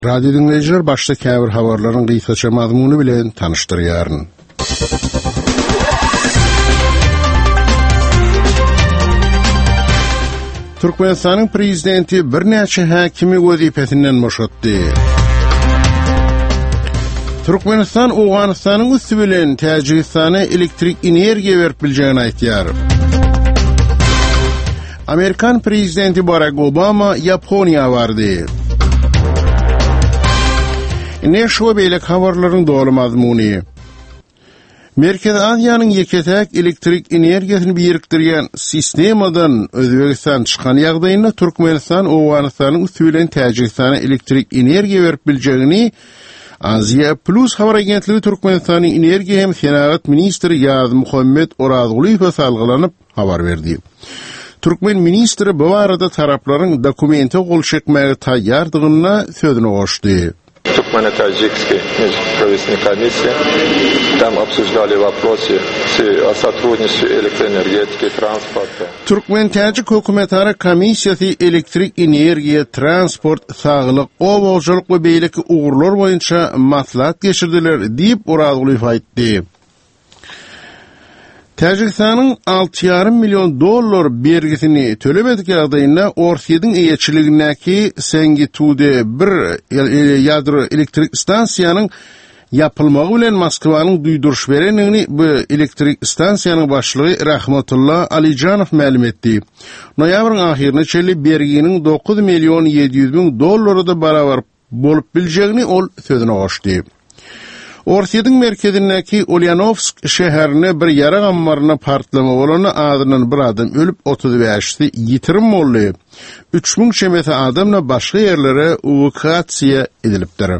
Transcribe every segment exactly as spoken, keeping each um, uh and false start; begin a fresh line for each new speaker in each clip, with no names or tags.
Radio dinleyiciler başta käbir habarlaryň gysgaça mazmuny bilen tanışdyrýaryn. Türkmenistanyň prezidenti bir näçe häkimi wezipesinden boşatdy. Türkmenistan Awganystanyň üstü bilen Täjikistana elektrik energiýa berip bilýäni aýtýar. Amerikan prezidenti Barack Obama Yaponiýa bardy. Ne şu beýlek habarlaryň dolu mazmuny. Merkez Aziýanyň ýeketäk elektrik energiýasyny birikdirýän sistemadan Özbekistan çykan ýagdaýynda Türkmenistan Awganystanyň üstü bilen Täjikistana elektrik energiýa berip bilýäni Aziya Plus habar agentligi Türkmenistanyň energiýa hem senagat ministri Ýaz Muhammed Orazguliýew salgylanyp habar berdi. Türkmen ministri bu arada taraplaryň dokumenti gol çekmäge taýýardygyna sözüne goşdy.
Туркмено-таджикской межправительственной комиссии. Там обсуждали вопросы о сотрудничестве электроэнергетики, транспорта.
Türkmen-Täjik hökümetara komissiyasi elektrik energiýa, transport, saglyk, owalyk we beýleki ugurlar boýunça maslahat geçirdiler diýip Orazguliýew aýtdy. Täjikistanyň altı yarım milyon dollar bergisini tölemedik ýagdaýynda Orsiýanyň eýetçiligindäki Sengitude bir ýadro elektrik stansiýanyň yapylmagy bilen Moskwanyň duýduruş berenini bu elektrik stansiýanyň başlygy Rahmatullah Alijanow ma'lum etdi. Noýabryň ahyrına çeli berginiň dokuz milyon ýedi ýüz bin dollarda barabar bolup biljegini ol sözüne goşdy. Orsiýanyň merkezindäki Ulyanovsk şäherine bir ýara gammaryna partlama bolany adynyň bir adam ölüp otuz beşi ýitirim boldy. üç bin şemete adamla başga ýerlere evakuasiýa edilipdir.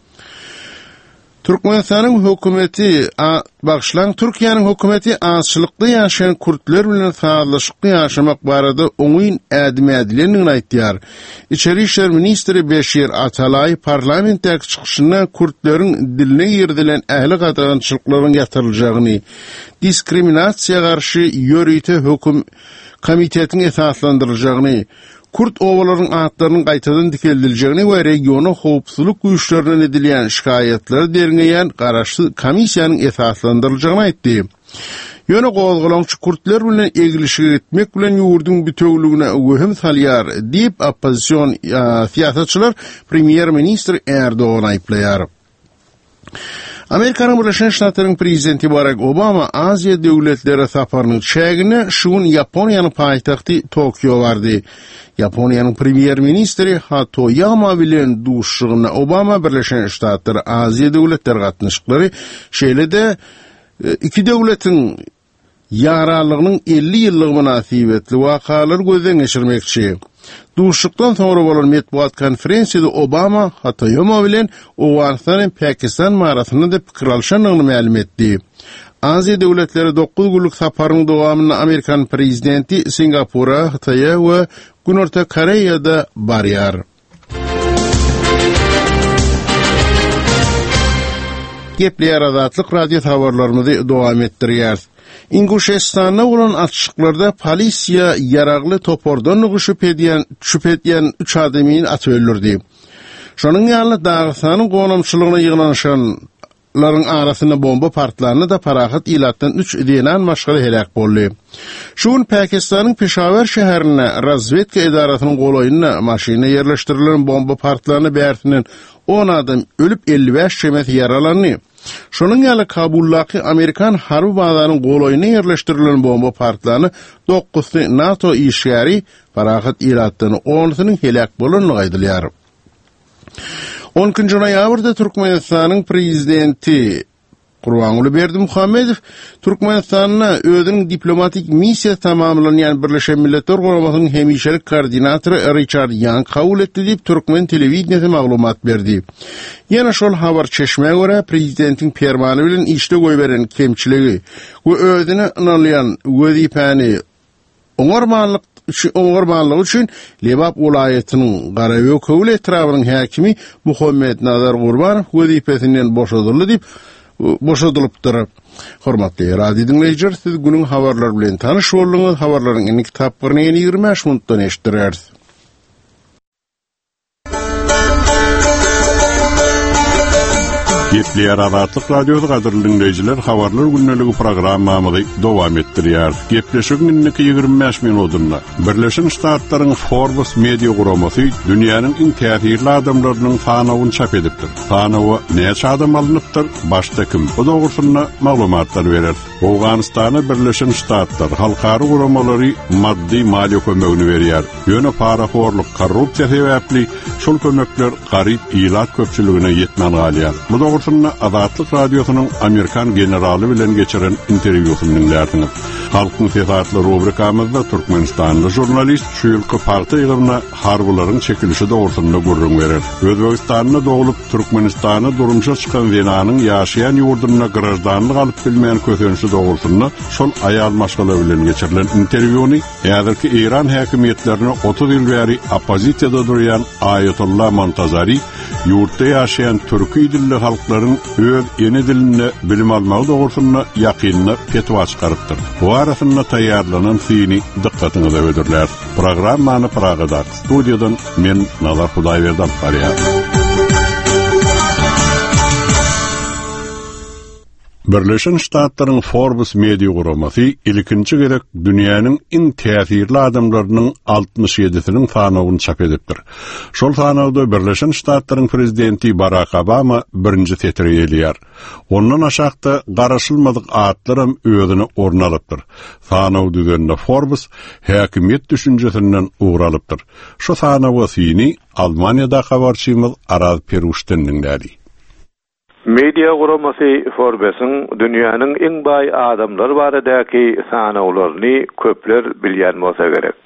Türkmenistanyň hökümeti bagşlan Türkiýanyň hökümeti azçylykda ýaşaýan kurtlar bilen sazlaşykly ýaşamak barada oňyn ädimi ädilenini aýtýar. İçeri işler ministri Beşir Atalay parlamentdäki çykyşynda kurtlaryň diline ýerdilen ähli gadançylyklaryň ýatyrylacagyny, diskriminasiýa garşy ýörüýte höküm komitetiň esaslandyrylacagyny, Kurt owalaryň atlarynyň gaýtadan dikildiljegini we regiona howpsuzlyk güýçlerinden edilýän şikaýetler deriňeýän garaşly komissiýanyň esaslandyrylacagyny aýtdy. Ýöne gowalgylançy kurtlar bilen egilişige gitmek bilen ýurdun bütöwligine öwhem salýar diýip oppozisiýon siýasatçylar premier ministr Erdogan aýplaýar. Amerikanyň Birleşen Ştatlaryň prezidenti Barack Obama Aziýa döwletleri saparyny çägine şuň Yaponiýanyň paýtagty Tokyo bardy. Yaponiýanyň premier ministri Hatoyama bilen duşugyna Obama Birleşen Ştatlary Aziýa döwletleri gatnaşyklary şeýlede iki döwletiň ýaralygynyň elli ýyllygy münasibetli wakalary gözden geçirmekçi. Duşukdan sonra bolan metbuat konferensiýede Obama Hatoyama bilen Awganystanyň Pakistan marasynda da pikir alşanyny ma'lum etdi. Aziýa döwletleri dokuz günlük saparyň dowamyny Amerikan prezidenti Singapura, Hitaýa we Günorta Koreýada barýar. Gepler Azatlyk radio habarlarymyzy dowam etdirýär. İnguşestanda bolan atışyklarda polisiýa yaragly topordan nuguşup edýän şüphetýän üç adamyň aty öldürdi. Şonuň ýaly Dağystanyň gonamçylygyna ýygnaşanlaryň arasynda bomba partlaryny da parahat ilatdan üç diýen maşgaly helak boldy. Şuň Pakistanyň Peshawar şäherine razvedka edarasynyň golaýyna maşyna ýerleşdirilen bomba partlaryny bärsinden on adam ölüp elli beş şemet ýaralandy. Şonuň ýaly Kabuldaky Amerikan harby bazarynyň golaýyna ýerleşdirilen bomba partlaryny dokuzsy NATO işgäri parahat ilatdan onysynyň helak bolanyny aýdylýar. onuncu noýabrda Türkmenistanyň prezidenti Gurbanuly Berdimuhammedow Türkmenistanyna özüniň diplomatik missiýa tamamlanýan Birleşen Milletler Guramasynyň hemişelik koordinatory Richard Young kabul etdi diýip Türkmen telewizionyny maglumat berdi. Ýene şol habar çeşmege görä prezidentiň permany bilen işde goýberen kemçiligi we özüne ynanýan wezipany oňarmanlyk oňarmanlygy üçin Lebap welaýatynyň Garaýok köwle etrabynyň häkimi Muhammed Nazar Gurbanow wezipesinden boşadyldy diýip boşadylypdyr. Hormatly radio dinleýijiler, siz günüň habarlary bilen tanyş boldyňyz. Habarlaryň indi kitaplaryny ýygrimi beş minutdan eşitdirýäris.
Gepleyer Azatlyk Radiosu gadyrly dinleyijiler, habarlar günneligi programmamyzy dowam etdirýär. Gepleşigiň inniki ýygrimi beş minutynda Birleşen Ştatlaryň Forbes media guramasy dünýäniň iň täsirli adamlarynyň sanawyny çap edipdir. Sanawy näçe adam alınıpdyr, başda kim? Bu dogrusyna maglumatlar berer. Awganystana Birleşen Ştatlar halkary guramalary maddi maliýe kömegini berýär. Ýöne paraforlyk, korrupsiýa sebäpli şol kömekler garyp ýylat köpçüligine ýetmän galýar. Bu dogrusyna Azatlyk Radiosynyň Amerikan generaly bilen geçiren interwýusyny dinlärdiňiz. Halkyň sesatly rubrikamyzda Türkmenistanly jurnalist şu ýylky partiýa ýygyna harbularyň çekilişi dogrusyna gurrun berer. Özbegistanda dogulup Türkmenistana durumşa çykan Venanyň ýaşaýan ýurdunyna grajdanlyk alyp bilmeýän kösenişi dogrusyna şol aýal maşgala bilen geçirilen interwýuny ýa-da İran häkimetlerine otuz ýyl bäri opozisiýada durýan Ayatollah Montazari ýurtda ýaşaýan türki dilli halklaryň öz ýeni dilini bilim almagy dogrusyna ýakynly fetwa çykarypdyr. Bu arasynda taýýarlanan fiini dikkatiňize ödürler. Programmany Pragada studiýadan men Nazar Hudaýberden barýar. Birleşen Ştatlaryň Forbes media guramasy ilkinji gerek dünýäniň iň täsirli adamlarynyň altmış ýedisiniň sanawyny çap edipdir. Şol sanawda Birleşen Ştatlaryň prezidenti Barack Obama birinji setire ýelýär. Ondan aşagda garaşylmadyk atlarym özüne orun alypdyr. Sanaw düzeninde Forbes häkimet düşünjesinden uğralypdyr. Şu sanawy syny Almaniýada habarçymyz Araz Peruşden dinlädi.
Media guramasy Forbes'in dünýäniň iň baý adamlar baradaky sanawlaryny köpler bilýän bolsa gerek.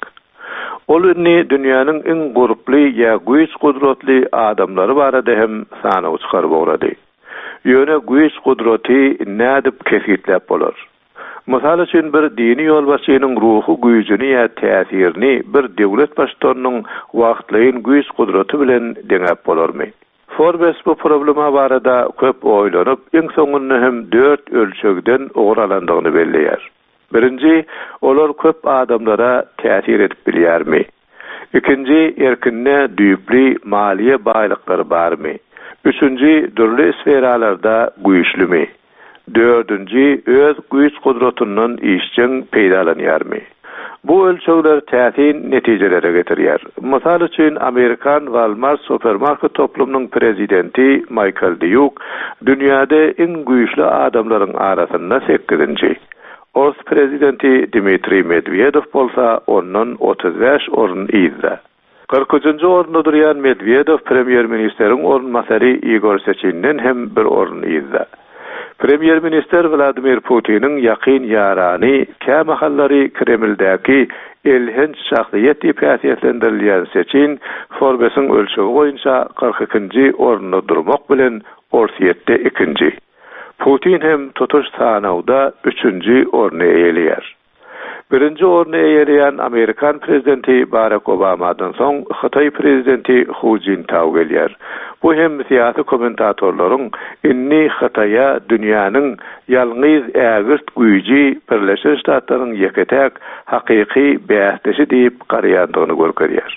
Ol ünni dünýäniň iň guruply ýa güýç gudratly adamlary barada hem sanaw çykaryp berdi. Ýöne güýç gudraty nädip kefitlep bolar. Mysal üçin bir dini ýolbaşçynyň ruhy güýjüni ýa täsirini bir döwlet başçysynyň wagtlyň güýç gudraty bilen deňep bolarmy? Forbes bu problema barada köp oýlanyp, iň soňunda hem dört ölçegden oguralandygyny belleýär. Birinji, olar köp adamlara täsir edip bilýärmi? Ikinji, erkinne düýpli maliýe baýlyklary barmy? Üçünji, dürli sferalarda güýçlümi? Dördünji, öz güýç gudratynyň işçiň peýdalanýarmy? Bu ölçegler täsin netijelere getirýär. Mysal üçin Amerikan Walmart supermarket toplumynyň prezidenti Michael Dewey dünýäde iň güýçli adamlaryň arasynda sekizinji. Os prezidenti Dmitry Medvedev bolsa ondan otuz beş orun ýyzda. kırkıncı orunda durýan Medvedev premier ministeriň orunmasary Igor Sechin'den hem bir orun ýyzda. Premier Minister Vladimir Putin'in yakın yarani kämahallary Kremldäki elhinç şahsiýet diýip häsiýetlendirilýän Sechin Forbes'in ölçegi boýunça kırk ikinji orunda durmak bilen orsiýetde ikinji. Putin hem tutuş sanawda üçünji orny eýelýär. Birinji orny eýelýän Amerikan prezidenti Barack Obama'dan soň Hytaý prezidenti Hu Jintao gelýär. Bu hem siyasi kommentatorlaryň inni Hytaýa dünýäniň ýalňyz ägirt güýji Birleşen Ştatlaryň ýeketek hakyky bäsdesi diýip garaýandygyny görkezýär.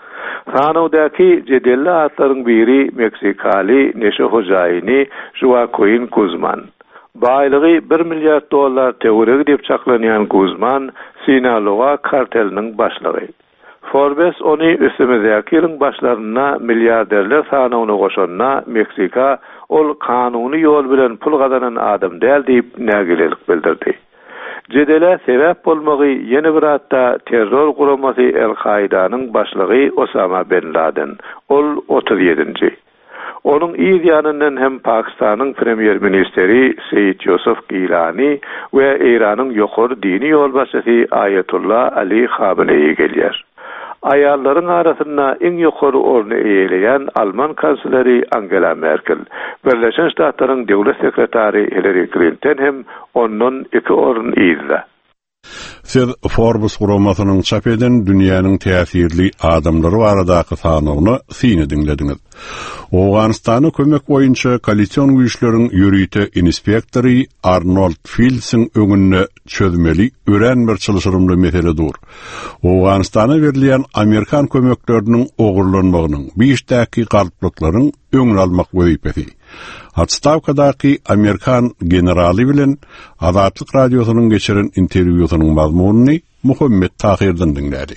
Sanawdaky jedelli atlaryň biri Meksikaly neşe hojaýyny Joaquin Guzman. Baýlygy bir milliard dollar teoregi diýip çaklanýan Guzman Sinaloa karteliniň başlygy. Forbes onu üstümüzdeki ýylyň başlaryna milliarderler sanawyna goşanna Meksika ol kanuny ýol bilen pul gazanan adam däl diýip nägilelik bildirdi. Jedele sebäp bolmagy ýene bir hatda terror guramasy El-Kaidanyň başlygy Osama bin Laden. Ol otuz ýedinji. Onun iyi yanından hem Pakistan'ın premier ministeri Seyyid Yusuf Gilani ve İran'ın yukarı dini yolbaşçısı Ayetullah Ali Khamenei gelýär. Ayalların arasında en yukarı ornu eğleyen Alman kansleri Angela Merkel, Birleşen Ştatlaryň döwlet sekretary Hillary Clinton hem onun iki orun iyizde.
Siz Forbes guramasynyň çap eden dünýäniň täsirli adamlary baradaky sanawyny syny dinlediňiz. Awganystana kömek boýunça koalisiýon güýçleriň ýürüýte inspektory Arnold Fils'in öňünde çözmeli ören bir çylşyrymly mesele dur. Awganystana berilýän Amerikan kömekleriniň ogurlanmagynyň beş däki galyplyklaryň öňüň almak wezipesi. Atstavkadaky Amerikan generali bilen Azatlyk radiosynyň geçiren interwýusynyň mazmunyny Muhammed Tahirden dinlädi.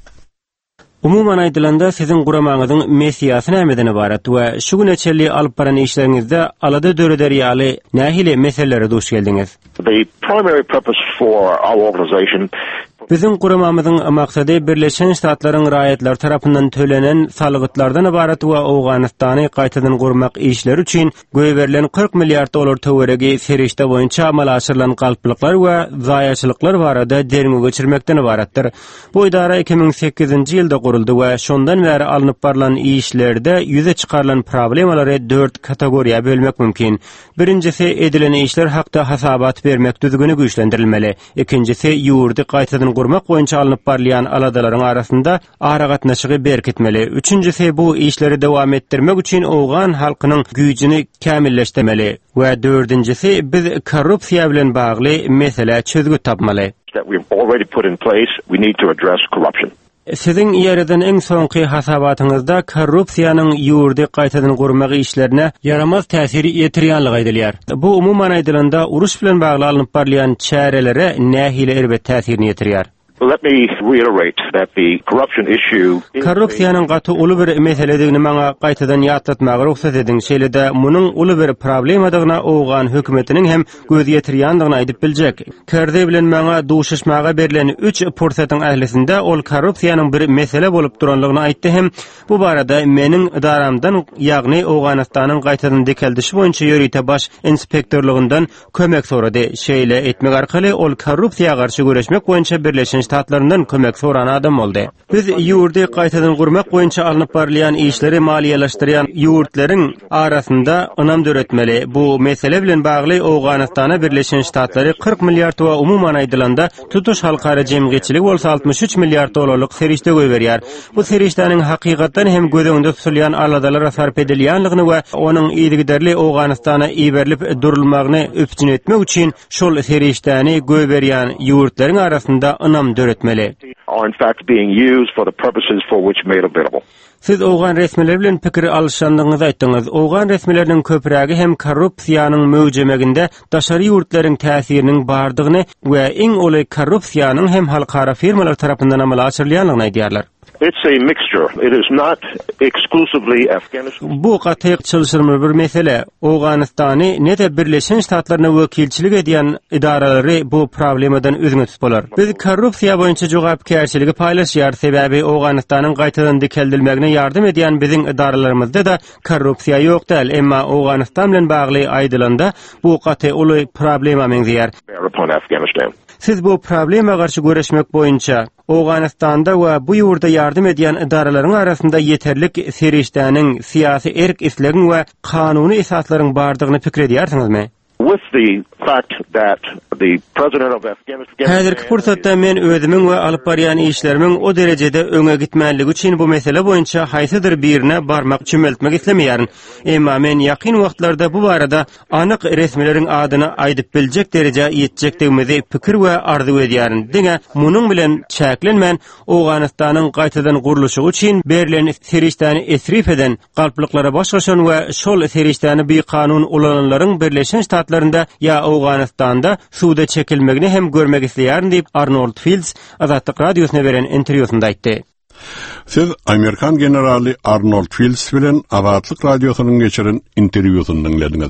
Umuman aýdylanda sizin guramaňyzyň mesiýasy nämeden ibarat we şu güneçeli alyp baran işleriňizde alada dörederýaly nähili meselelere duş geldiňiz?
The primary purpose for our organization
Bizim guramamyzyň maksady Birleşen Ştatlaryň raýatlar tarapyndan төлenen salgıtlardan ibarat we Awganystany gaýtadan gurmak işleri üçin göýberilen kırk milliard dolar töweregi serişde boýunça amal aşyrylan galplyklar we zaýaçylyklar barada dermi geçirmekden ibaratdyr. Bu idara iki bin sekizinji ýylda guruldy we şondan bäri alınıp barılan işlerde ýüze çykarylan problemalary dört kategoriýa bölmek mümkin. Birincisi edilen işler hakda hasabat bermek düzgünü güýçlendirilmeli. Ikincisi ýurdy gaýtadan gurmak boýunça alınıp barlayan aladalaryň arasynda ara gatnaşygy berkitmeli. Üçüncüsi bu işleri dowam etdirmek üçin Awgan halkynyň güýjini kämilleşdirmeli. We dördüncüsi biz korrupsiýa bilen bagly mesele çözgü tapmaly.
that we've already put in place, we need to address corruption.
Sizin ýerden eň soňky hasabatyňyzda korrupsiýanyň ýurdy gaýtadan gurmagy işlerine yaramaz täsiri ýetirýänligi aýdylýar. Bu umuman aýdylanda uruş bilen bagly alınıp barlayan çärelere nähili erbet täsirini ýetirýär.
Let me reiterate that the corruption issue
Korrupsiýanyň gaty uly bir meseledigini maňa gaýtadan ýatlatmagy ruhsat ediň. Şeýle-de munyň uly bir problemadygyna Awgan hökümetiniň hem göz ýetirýändigini aýdyp biljek. Kerde bilen maňa duşuşmaga berilen üç pursatyň ählisinde ol korrupsiýanyň bir mesele bolup duranlygyny aýtdy hem bu barada meniň idaramdan, ýagny Awganystanyň gaýtadan dekeldişi boýunça ýörite baş inspektorlygyndan kömek sorady. Şeýle etmek arkaly ol korrupsiýaga garşy güreşmek boýunça Birleşen Ştatlaryndan kömek soran adam boldy. Biz ýurdy gaýtadan gurmak boýunça alınıp barlayan işleri maliýeleşdirýän ýurtlaryň arasynda ynam döretmeli. Bu mesele bilen bagly Awganystana Birleşen Ştatlary kırk milliard we umuman aýdylanda tutuş halkara jemgyýetçilik bolsa altmış üç milliard dolarlyk serişde göýberýär. Bu serişdäniň hakykatdan hem göz öňünde tutulýan aladalara sarp edilýänligini we onuň ýygyderli Awganystana iberilip durulmagyny öpçün etmek üçin şol serişdäni göýberýän ýurtlaryň arasynda ynam döretmeli.
are in fact being used for the purposes for which made available.
Siz Awgan resmileri bilen pikir alışandygyňyzy aýtdyňyz. Awgan resmileriniň köprägi hem korrupsiýanyň möwjemeginde daşary ýurtlaryň täsiriniň bardygyny we iň oly korrupsiýanyň hem halkara firmalar tarapyndan amala aşyrylýanlygyny aýdýarlar.
It's a mixture. It is not exclusively Afghanistan.
Bu gatyk çylşyrmy bir mesele. Awganystany nede Birleşen Ştatlaryna wekilçilik edýän idaralary bu problemadan özüňe tutmalar. Biz korrupsiýa boýunça jogapkärçiligi paýlaşýar, sebäbi Awganystanyň gaýtadan dekeldilmegine ýardym edýän biziň idaralarymyzda da korrupsiýa ýok däl, emma Awganystan bilen bagly aýdylanda bu gaty uly problema meňzeýär.
Upon Afghanistan.
Siz bu problema garşy göreşmek boýunça Awganystanda we bu ýurda ýardym edýän idaralaryň arasynda ýeterlik serişdäniň syýasy erk islegiň we kanuny esaslaryň bardygyny pikir edýärsiňizmi?
With the fact that the president of Afghanistan
Häzirki pursatda men özümiň we alyp barýan işlerimiň o derejede öňe gitmänligi üçin bu mesele boýunça haýsydyr birine barmak çümeltmek islemýärin. Emma men ýakyn wagtlarda bu barada anyk resmileriň adyny aýdyp biljek dereje ýetjekdigimizi pikir we arzu edýärin. Diňe munyň bilen çäklenmän Awganystanyň gaýtadan guruluşy üçin berilen serişdäni esrif eden galplyklara başgaşan we şol serişdäni bir kanun ulananlaryň Birleşen Ştatlarynda ýa Awganystanda suwda çekilmegini hem görmek isleýärin diýip Arnold Fields Azatlyk radiosyna beren interwýusynda aýtdy.
Siz Amerikan generali Arnold Fields bilen Azatlyk radiosynyň geçiren interwýusyny dinlediňiz.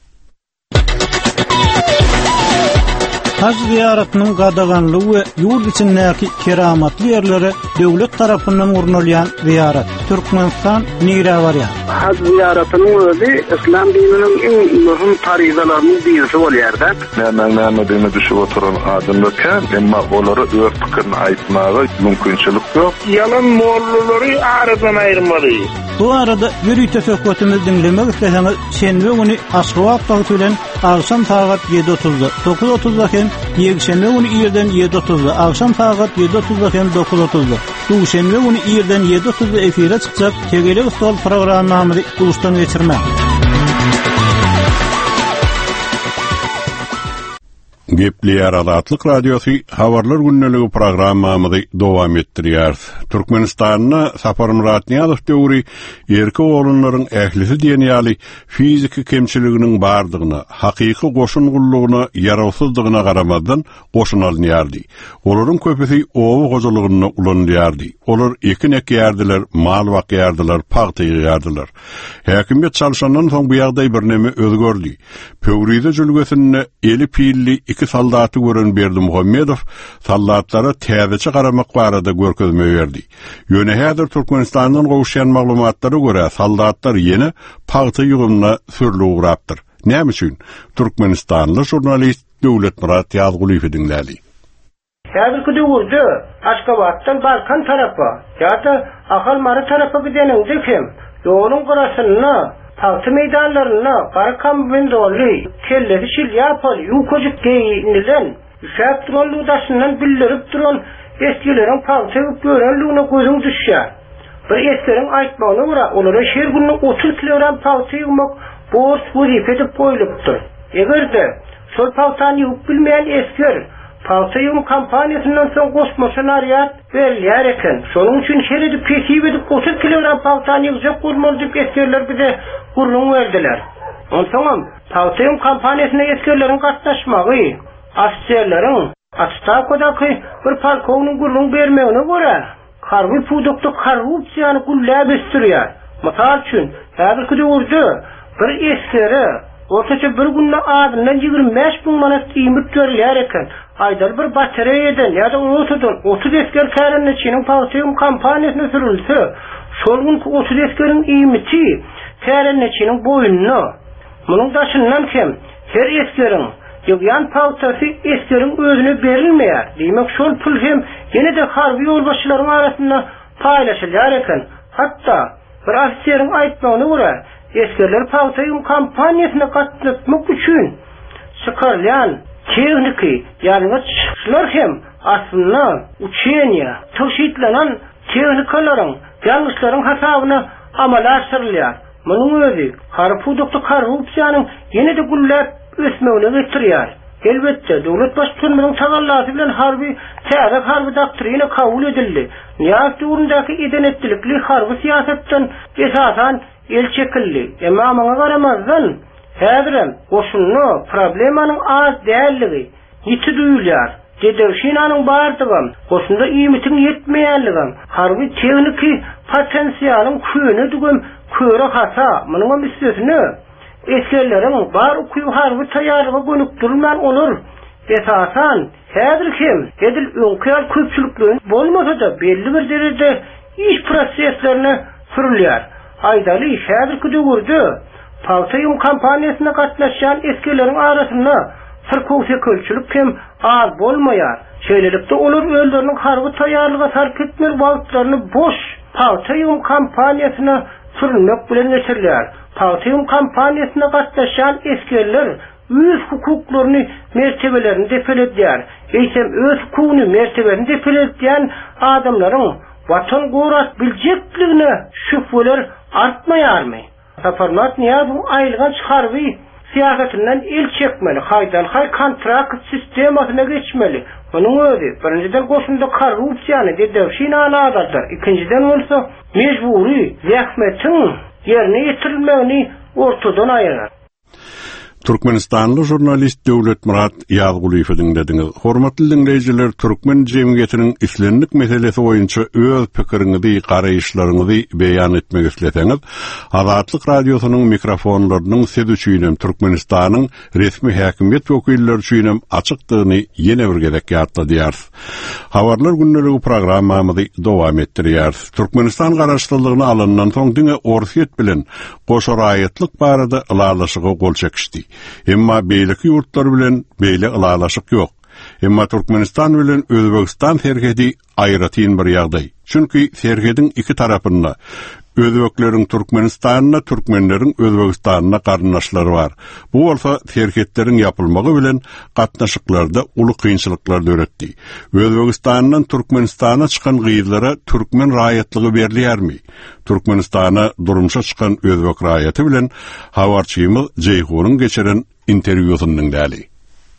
Haj ziyaretinin gadaganlygy we ýurt içindäki keramatly ýerlere döwlet tarapyndan urnulýan ziyaret. Türkmenistan nire barýar.
Haj ziyaretiniň özi İslam dininiň iň möhüm taryzalarynyň birisi bolýar-da.
Näme näme dini düşüp oturan adamlar emma olary öz pikirini aýtmagy mümkinçilik ýok.
Yalan mollulary aradan aýrmaly.
Bu arada ýürüýte söhbetimizi dinlemek isleseňiz şenbe güni Aşgabat wagty bilen akşam saat ýedi otuzda dokuz otuzda hem ýekşembe güni ýerden ýedi otuzda akşam saat ýedi otuzda hem dokuz otuzda duşembe güni ýerden ýedi otuzda efire çykjak Tegelik stol programmamy guşdan geçirmek.
Gepleýär Azatlyk radiosu habarlar günneligi programmamyzy dowam etdirýär. Türkmenistanyna Sapar Muratniýazow döwri erki oğlanlaryň ählisi diýen ýaly fiziki kemçiliginiň bardygyna, hakyky goşun gullugyna, yarawsyzdygyna garamazdan goşun alynýardy. Olaryň köpüsi owy gojalygyna ulanýardy. Olar ekin ekýärdiler, mal bakýardylar, paýta ýýardylar. Häkimiyet çalşandan soň bu ýagdaý birneme özgördi. Pöwride jülgesinde eli pilli iki saldatı görün Berdi Muhammedow saldatlara täzeçe garamak barada görkezme berdi. Ýöne häzir Türkmenistanyň gowuşan maglumatlary görä saldatlar ýene paýta ýygymna sürlüp urapdyr. Näme üçin? Türkmenistanly jurnalist Döwlet Murat Ýazgulyw dinlädi.
Häzirki döwürde Aşgabatdan Balkan tarapy ýa-da Ahal-Mary tarapy gideninde kim ýoluň garasyna Paýta meýdanlaryna garakam wendoli kellesi şilýapaly ýukojuk geýinilen şäp duruldaşyndan bildirip duran eskilerin paýta görenligine gözüň düşýär. Bir eskilerin aýtmagyna görä olara şer günü otuz kilogram paýta ýymak bors wezip edip goýulypdyr. Egerde şol paýtany ýyp bilmeýän eskiler paýta ýym kampaniýasyndan soň goşmaşa naryat berilýär eken. Şonuň üçin şer edip kesip edip otuz kilogram paýtany ýyjak bolmaly diýip eskiler bize gurrun verdiler. Onsoňam paýta ýym kampaniýasyna eskileriniň gatnaşmagy, ofisiýerleriň Astakodaky bir polkownyň gurrun bermegine görä harby pudukda korrupsiýany gullap ösdürýär. Mysal üçin, häzirki döwürde bir eskere ortaça bir günde adından yigirmi beş bin manat ýymyk görülýär eken. Aýdar bir batareýadan ýa-da otudan otuz esker kärenleçiniň paýta ýym kampaniýasyna sürülse, şol günki otuz eskeriň ýymyti kärenleçiniň boýunyna. Munyň daşyndan hem her eskeriň ýygýan paýtasy eskeriň özüne berilmeýär. Diýmek şol pul hem ýene de harby ýolbaşçylaryň arasynda paýlaşylýar eken. Hatda bir ofisiýeriň aýtmagyna görä, eskerler paýta ýym kampaniýasyna gatnaşmak üçin çykarylýan texniki ýalňyçlar hem aslynda uçenýa, töşitlenen texnikalaryň, ýalňyçlaryň hasabyna amala aşyrylýar. Munyň özi harpudukda korrupsiýanyň ýene de gullap ösmegine getirýär. Elbetde döwlet başçylarynyň tagallasy bilen harby täze harby doktrina kabul edildi. Niýat döwründeki edenetlikli harby siýasatdan esasan el çekildi. Emma maňa garamazdan häzirem goşunly problemanyň az dälligi ýiti duýulýar. Dedewşinanyň bardygy, goşunda ýymitiň ýetmeýänligi, harby tehniki potensiýalyň köne dugum köre hata. Munyň üstesine eskerleriň bar okuýup harby taýýarlygy gönüp durman olur. Esasan häzir kim edil öňkär köpçülikliň bolmasa da belli bir derejede iş proseslerini sürülýär. Aýdaly häzirki döwürde paýta ýym kampaniýasyna gatnaşan eskerleriň arasynda sirkowsy kölçülük hem az bolmaýar. Şeýlelikde olar öldüriniň harby taýýarlyga sarp etmeli wagtlaryny boş paýta ýym kampaniýasyna sürülmek bilen geçirilýär. Paýta ýym kampaniýasyna gatnaşan eskerler öz hukuklaryny, mertebelerini depeledýär. Eýsem öz hukukyny, mertebelerini depeledýän adamlaryň watan gorat biljekligine şüpheler artmaýarmy? Saparmat Niýazow aýlygan çykarby siýasatynyň el çekmeli, haýdal hay kontrakt sistemasyna geçmeli. Munyň özi birinciden goşunda korrupsiýany dedewşinany adardyr. Ikinciden bolsa mejburi zähmetiň ýerine ýetirilmegini ortadan aýyrar.
Türkmenistanly jurnalist Döwlet Murat Ýazgulyw dinlediňiz. Hormatly dinleýijiler, türkmen jemgyýetiniň islenlik meselesi boýunça öz pikiriňizi, garaýyşlaryňyzy beýan etmek isleseňiz, Azatlyk radiosynyň mikrofonlarynyň siz üçin Türkmenistanyň resmi häkimiýet wekilleri üçin açykdygyny ýene bir gezek ýatladýar. Habarlar günneligi programmamyzy dowam etdirýär. Türkmenistan garaşdyrlygyny alyndan soň diňe orsiýet bilen goşaraýatlyk barada ılalaşyga gol çekişdi. Emma beýleki ýurtlar bilen beýle ılalaşyk ýok. Emma Türkmenistan bilen Özbekistan serhedi aýratyn bir ýagdaý. Çünki serhediň iki tarapynda Özbekleriň Türkmenistanyna, türkmenleriň Özbekistanyna garnaşlary bar. Bu bolsa serhetleriň ýapylmagy bilen gatnaşyklarda uly kynçylyklar döretdi. Özbekistanyň Türkmenistana çykan gyýylara türkmen raýatlygy berilýärmi? Türkmenistana durumşa çykan Özbek raýaty bilen habarçymyz Jeyhurun geçiren interwýusynyň däli.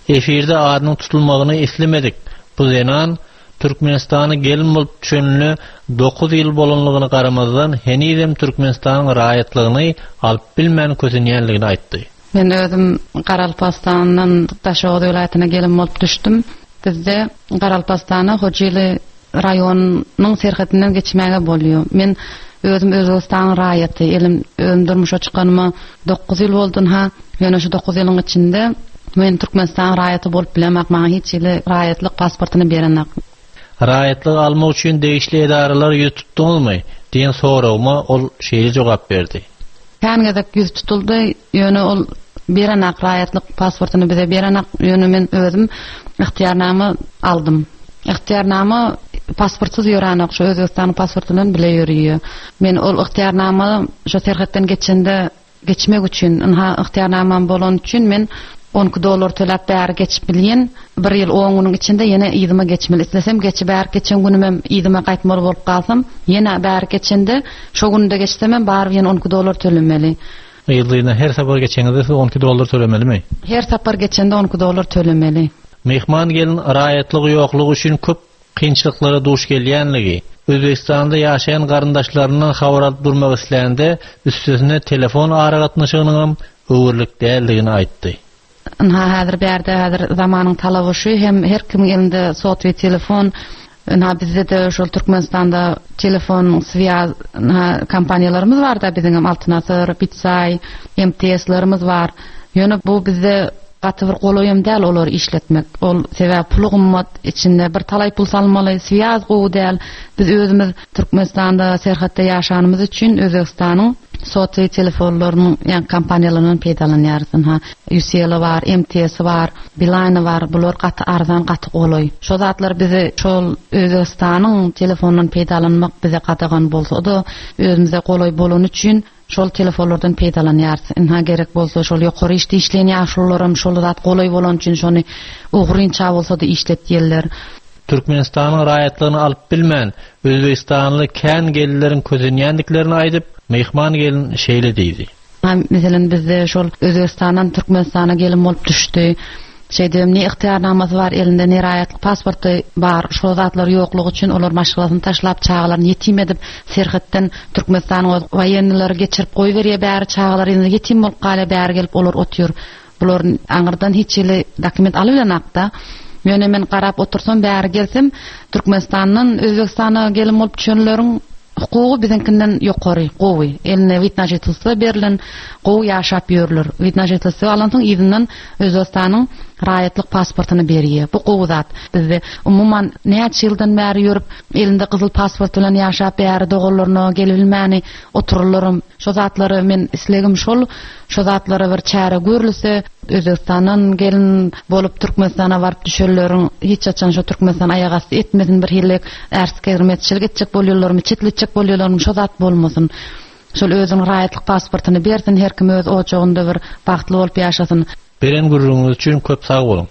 efirde adynyň tutulmagyny islemedik. Bu zenan Türkmenistany gelin bolup düşenli dokuz ýyl bolanlygyny garamazdan henizem Türkmenistanyň raýatlygyny alyp bilmän közenýänligini aýtdy.
Men özüm Garalpastandan Taşoğlu vilayatyna gelin bolup düşdüm. Bizde Garalpastana Hocaly rayonynyň serhetinden geçmäge bolýar. Men özüm Özbekistan raýaty, elim özüm durmuşa çykanyma dokuz ýyl boldun ha. Ýöne şu dokuz ýylyň içinde men Türkmenistan raýaty bolup bilemek, maňa hiç ýyly raýatlyk pasportyny berenek.
Raýatlyk almak üçin degişli edaralar ýüz tutduňyzmy? diýen soragma ol şeýle jogap berdi.
Kangedek ýüz tutuldy, ýöne ol berenek raýatlyk pasportyny bize berenek, ýöne men özüm ihtiýarnama aldym. İhtiyarnama pasportsuz ýöranak, şu Özbekistan pasportynyň bile ýörýär. Men ol ihtiýarnama şu serhetden geçende geçmek üçin, ha ihtiýarnamam bolan üçin men on iki dollar töläp bäri geçip bilýän. Bir ýyl on güniň içinde ýene ýygyma geçmeli. Islesem geçip bäri geçen günim hem ýygyma gaýtmaly bolup galsam, ýene bäri geçende şu günde geçsem hem bäri ýene on iki dollar tölemeli.
Ýyldyna her sapar geçeňizde on iki dollar tölemelimi?
Her sapar geçende on iki dollar tölemeli.
Mehman gelin raýatlygy ýoklugy üçin köp kynçylyklara duş gelýänligi, Özbekistanda ýaşaýan garyndaşlaryndan habar alyp durmak isleýände üstüne telefon aragatnaşygynyň öwürlik däldigini aýtdy.
Ha häzir bärde häzir zamanyň talaby şu, hem her kim elinde sot we telefon. Ha bizde de şol Türkmenistanda telefon swiyaz kompaniýalarymyz bar da, bizim Altınasır, Bitsay, M T S'lerimiz var. Ýöne bu bizde gaty bir golaýym däl olar işletmek. Ol sebäp pul gymmat içinde bir talay pul salmaly, swiyaz gowy däl. Biz özümiz Türkmenistanda serhatda ýaşanymyz üçin Özbekistanyň sosial telefonlarynyň ýa kompaniýalarynyň peýdalanýarsyn. Ha U C L bar, M T S bar, Beeline bar, bular gaty arzan, gaty golaý. Şo zatlar bizi şol Özbekistanyň telefonunyň peýdalanmak bize gatagan bolsa da özümize golaý bolan üçin şol telefonlardan peýdalanýarsyn. Ha gerek bolsa şol ýokary işde işleýän ýaşlularym şol zat golaý bolan üçin şonu ugrynça bolsa da işletýärler.
Türkmenistanyň raýatlygyny alyp bilmän Özbekistanly kän gellerin közenýändiklerini aýdyp, mehman gelin şeýle diýdi.
Ha meselen bizde şol Özbekistandan Türkmenistana gelin bolup düşdi. Şeýdem ne ihtiýarnamasy bar, elinde ne raýatlyk pasporty bar, şo zatlar ýoklugy üçin olar maşgalasyny taşlap çağalaryny ýetim edip serhetden Türkmenistanyň wayenlileri geçirip goý berýär, bäri çağalar indi ýetim bolup gala bäri gelip olar otýur. Bular aňyrdan hiç ýyly dokument alybylakda. Ýöne men garap otursam bäri gelsem Türkmenistanyň Özbekistana gelin bolup düşenleriň hukugy bizinkinden ýokary, gowy. Eline witna jytylsa berilen gowy ýaşap ýörler. Witna jytylsa alan soň ýygynyň Özbekistanyň raýatlyk pasportyny berýär. Bu gowy zat. Bizde umumyň näçe ýyldan bäri ýörüp elinde gyzyl pasport bilen ýaşap bäri dogalaryna gelbilmäni otururlarym. Şo zatlary men islegim şol, şo zatlary bir çäre görülse Özbekistanyň gelin bolup Türkmenistana baryp düşenleriň hiç açan şo Türkmenistan aýagasy etmedin bir hilek ärsike girmetçilik etjek bolýarlarmy, çetletjek bolýarlarmy, şo zat bolmasyn. Şol özüň raýatlyk pasportyny bersin, her kim öz oçagynda bir bagtly bolup ýaşasyn.
Beren gurrunuz üçin köp sag bolun.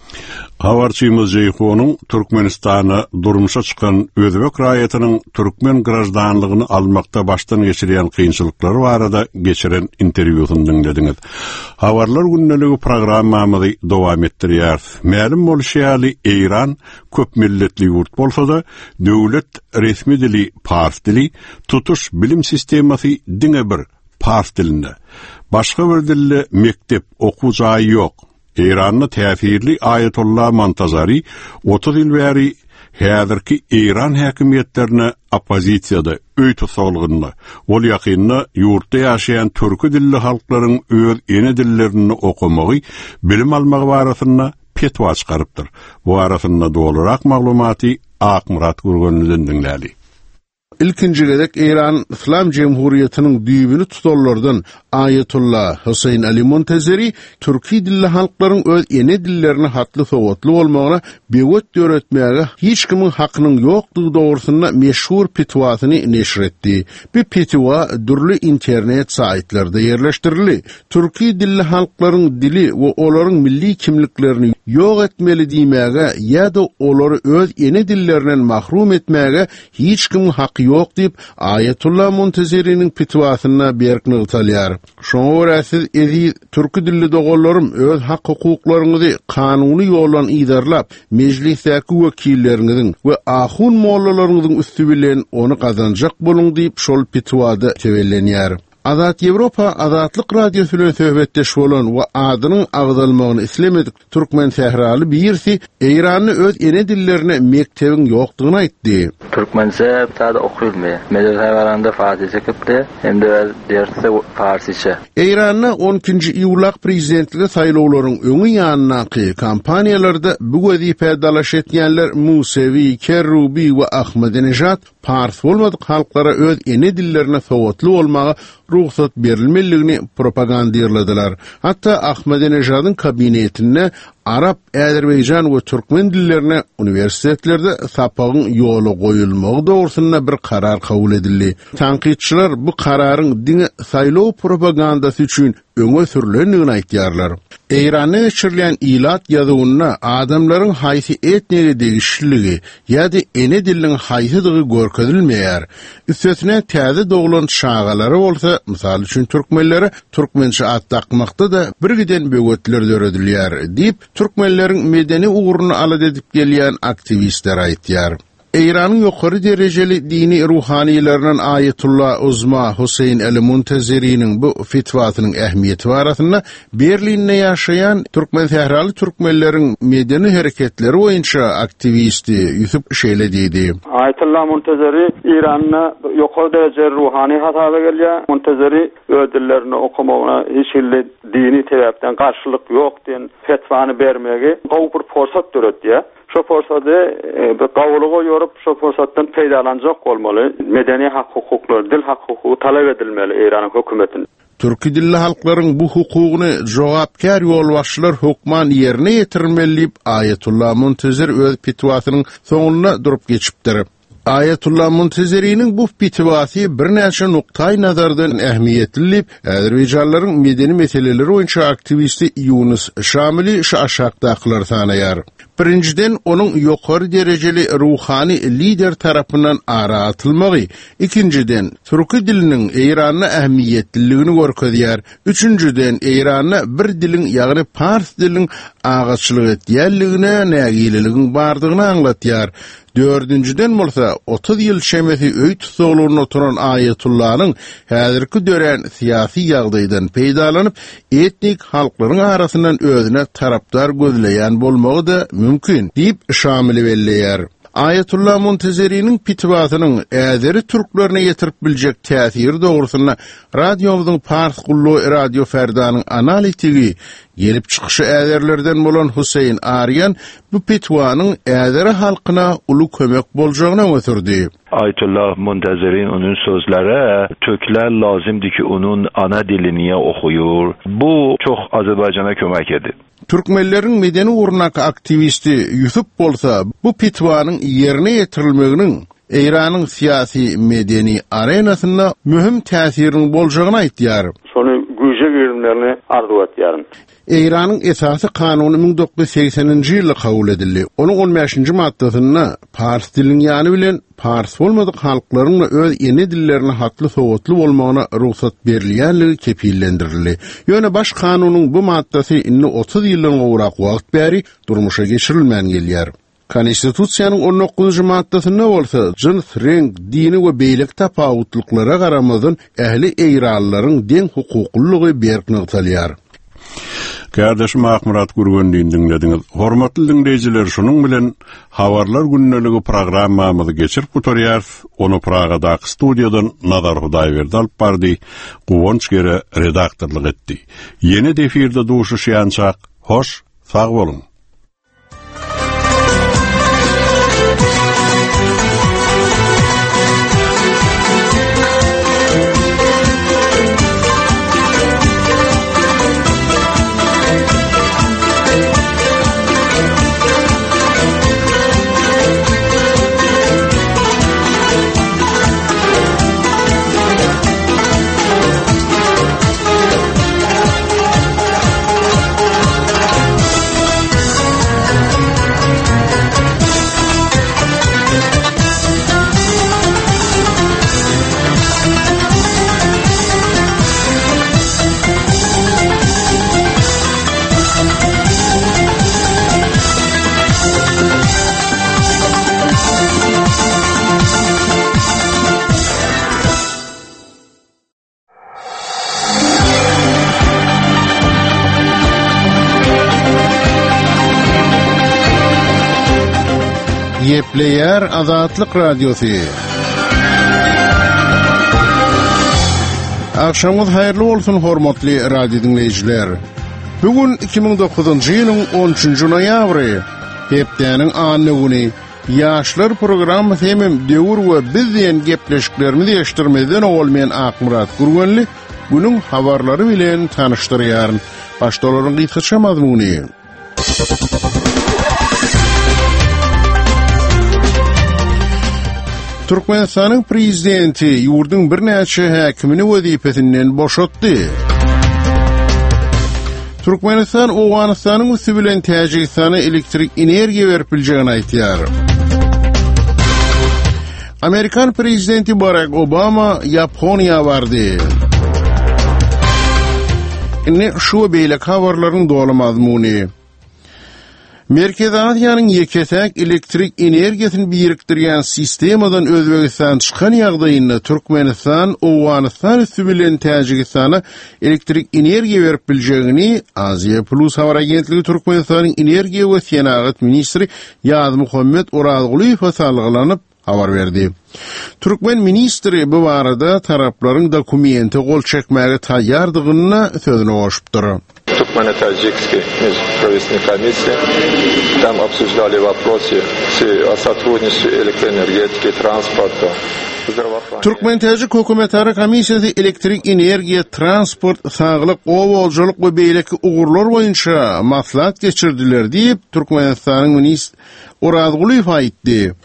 Habarçymyz Jeyhonyň Türkmenistana durmuşa çykan Özbek raýatynyň türkmen grajdanlygyny almakda başdan geçirýän kynçylyklary barada geçiren interwýusyny dinlediňiz. Habarlar günneligi programmamyzy dowam etdirýär. Ma'lum bolýaly Eýran köp milletli ýurt bolsa da döwlet resmi dili pars dili, tutuş bilim sistemasy diňe bir pars dilinde. Başga bir dilde mektep okujagy ýok. Eýranyň täsirli Ayetullah Montazari otuz ýyl bäri häzirki Eýran häkimetlerine opozisiýada öý tutulgyny, ol ýakyny ýurtda ýaşaýan türkü dilli halklaryň öz ene dillerini okumagy, bilim almagy barasyna petwa çykarypdyr. Bu arasynda dolarak maglumaty Akmurat Gurgönünden dinläli.
İlkinci gedek Eýran İslam Jemhuriýetiniň düýbini tutanlardan Ayetullah Husayn Ali Montazeri türki dilli halklaryň öz ene dillerini hatly sowatly bolmagyna bewet öğretmäge hiç kimin hakynyň ýokdugy dogrusyna meşhur petwasyny neşr etdi. Bu petwa dürli internet saytlarda ýerleşdirildi. Türki dilli halklaryň dili we olaryň milli kimliklerini ýok etmeli diýmäge ýa-da olary öz ene dillerinden mahrum etmäge hiç kimin haky ýok diýip Ayetullah Muntaziriň pitwasyna berkini ýytalyar. Şoňa görä siz ezi türkü dilli dogallarym öz hak hukuklaryňyzy kanuny ýollan idarlap mejlisdäki wekilleriňiziň we ahun mollalaryňyzyň üstü bilen onu kazanjak boluň diýip şol pitwada tevellenýär. Azat Evropa Azatlyk radiosu bilen söhbetdeş bolan we adynyň agdalmagyny islemedik türkmen sähraly birisi Eýranyň öz ene dillerine mektebiň ýokdugyny aýtdy.
Türkmençe taýda okylmy. Medreselerinde farsça köpde hemde derse farsça.
Eýranyň on ikinji iýulak prezidentligi saýlawlaryň öňü ýanynaky kampaniýalarda bu wezipä dalaş etýänler Musevi, Kerubi we Ahmadinejad pars bolmadyk halklara öz ene dillerine sowatly bolmagy ruhsat berilmeligini propagandaýarladylar. Hatta Ahmadinejad'ın kabinetine Arap, Azerbaycan we Türkmen dillerine universitetlerde sapagyň ýoly goýulmagy dogrusyna bir karar kabul edildi. Tanqidçiler bu kararyň dini saýlaw propagandasy üçin öňe sürülendigini aýtýarlar. Eýranyň geçirilen ilat ýazywyna adamlaryň haýsy etnigi degişligi ýa-da ene diliniň haýsydygy görkezilmeýär. Üstesine täze doglan şagalary bolsa, mysal üçin türkmenlere türkmençe ad takmakda da bir giden bögetler döredilýär diýip türkmenleriň medeni uğruna alad edip gelýän aktivistler aýtýar. Eýranyň ýokary derejeli dini ruhaniýetlerinden Ayetullah Uzma Huseyn el-Muntaziriň bu fitwasynyň ähmiýeti barasynda Berlinde ýaşaýan türkmen sähraly türkmenleriň medeni hereketleri boýunça aktivisti Yusuf şeýle diýdi.
Ayetullah Muntaziri Eýranyň ýokary derejeli ruhani hasaba gelýär. Muntaziri ödüllerini okumagyna hiç dini sebäpden garşylyk ýok diýen fetvany bermegi gowy bir forsat döretdi. Şu forsatı bir gawuluga ýorup şu forsatdan peýdalanjak bolmaly. Medeni hak hukuklar, dil hak hukuky talap edilmeli Eýranyň hökümetinden.
Türki dilli halklaryň bu hukugyny jogapkar ýolbaşçylar hukman ýerine ýetirmeli diýip Ayetullah Muntazir öz pitwasynyň soňuna durup geçipdir. Ayetullah Muntaziriň bu pitwasy bir näçe nuktaý nazardan ähmiýetli, Azerbaýjanlaryň medeni meseleleri boýunça aktivisti Yunus Şamili şu aşağıdakylar sanaýar. Birinciden onun ýokary derejeli ruhani lider tarapyndan ara atylmagy, ikinciden türki diliniň Eýranyň ähmiýetliligini görkezýär, üçüncüden Eýranyň bir dilin ýagny pars diliniň agaçlyk etýänligine nägililigiň bardygyny aňlatýar. Dördüncüden bolsa otuz ýyl şemesi öý tutulgyny oturan Ayetullah'nyň häzirki dören siyasi ýagdaýdan peýdalanyp etnik halklaryň arasyndan özüne tarapdar gözleýän bolmagy da mümkin diýip Şamil belleýär. Ayetullah Muntaziriň pitwasynyň äzeri türklerine ýetirip biljek täsiri dogrusyna radiomyzyň Pars gullu radio ferdanyň analitigi gelip çykyşy äzerlerden bolan Huseyn Aryan bu pitvanyň äzeri halkyna uly kömek boljagyna götürdi.
Ayetullah Muntaziriň onun sözleri Türkler lazımdı ki onun ana dilini okuyur. Bu çok Azerbaycan'a kömek etti.
Türkmenleriň medeni urnak aktivisti Yusuf bolsa bu pitvanyň ýerine ýetirilmeginiň Eýranyň syýasy medeni arenasyna mühim täsirini boljagyny aýtýar.
Şonu güýje girimlerini arzu etýär.
Eýranyň esasy kanuny bin dokuz yüz sekseninji ýylda kabul edildi. Onuň on beşinji maddasyna pars diliniň ýany bilen pars bolmadyk halklaryň öz ene dillerini hakly sowatly bolmagyna ruhsat berilýänligi kepillendirildi. Ýöne baş kanunyň bu maddasy inni otuz ýyldan gowrak wagt bäri durmuşa geçirilmän gelýär. Konstitusiýanyň on dokuzunji maddasyna bolsa, jins, renk, dini we beýlik tapawutlyklara garamazdan ähli Eýranlaryň deň hukuklygy berkini ýytalýar.
Kardeşim Ahmurat Gürgündiň dinlediňiz. Hormatly dinleýijiler, şunuň bilen Habarlar günneligi programmamyzy geçirip gutarýar. Onu Pragadaky studiýadan Nazar Hudaýberdi alyp bardy. Guwonç gere redaktorlyk etdi. Ýene defirde duşuşýançak. Hoş, sag bolun.
Gepleyer Azatlyk Radiosu. Akşamınız hayırlı bolsun hormatly radio dinleyijiler. Bugün iki bin dokuzuncu ýylyň on üçünji noýabry, hepdeniň anny güni. Ýaşlar programmy temem döwür we biz diýen gepleşiklerimizi ýeşdirmeden bolmayan Akmurat Gurganly günüň habarlary bilen tanışdyrýar. Başdalaryň gysgaça mazmuny. Türkmenistanyň prezidenti ýurduň bir näçe häkimini wezipesinden boşatdy. Türkmenistan Owganystanyň üstü bilen Täjikistana elektrik energiýa berip biljegini aýtýar. Amerikan prezidenti Barack Obama Ýaponiýa bardy. Ine şu beýlek habarlaryň dolu mazmuny. Merkezi Aziýanyň ýeketäk elektrik energiýasyny birikdirýän sistemadan Özbegistan çykan ýagdaýynda Türkmenistan, Owganystan üstü bilen Täjikistana elektrik energiýa berip biljegini Aziýa Plus habar agentligi Türkmenistanyň energiýa we senagat ministri Ýaz Muhammed Orazgulyýew salgylanyp habar berdi. Türkmen ministri bu barada taraplaryň dokumenti gol çekmäge taýýardygyna sözüne goşupdyr.
Туркмено-таджикской межправительственной комиссии. Там обсуждали вопросы о сотрудничестве электроэнергетики, транспорта, здравоохранения.
Türkmen-Täjik hökümetleri komissiýasy elektrik energiýa, transport, saglyk, owalçylyk we beýleki ugurlar boýunça maslahat geçirdiler diýip Türkmenistanyň ministri Orazgulyýew aýtdy.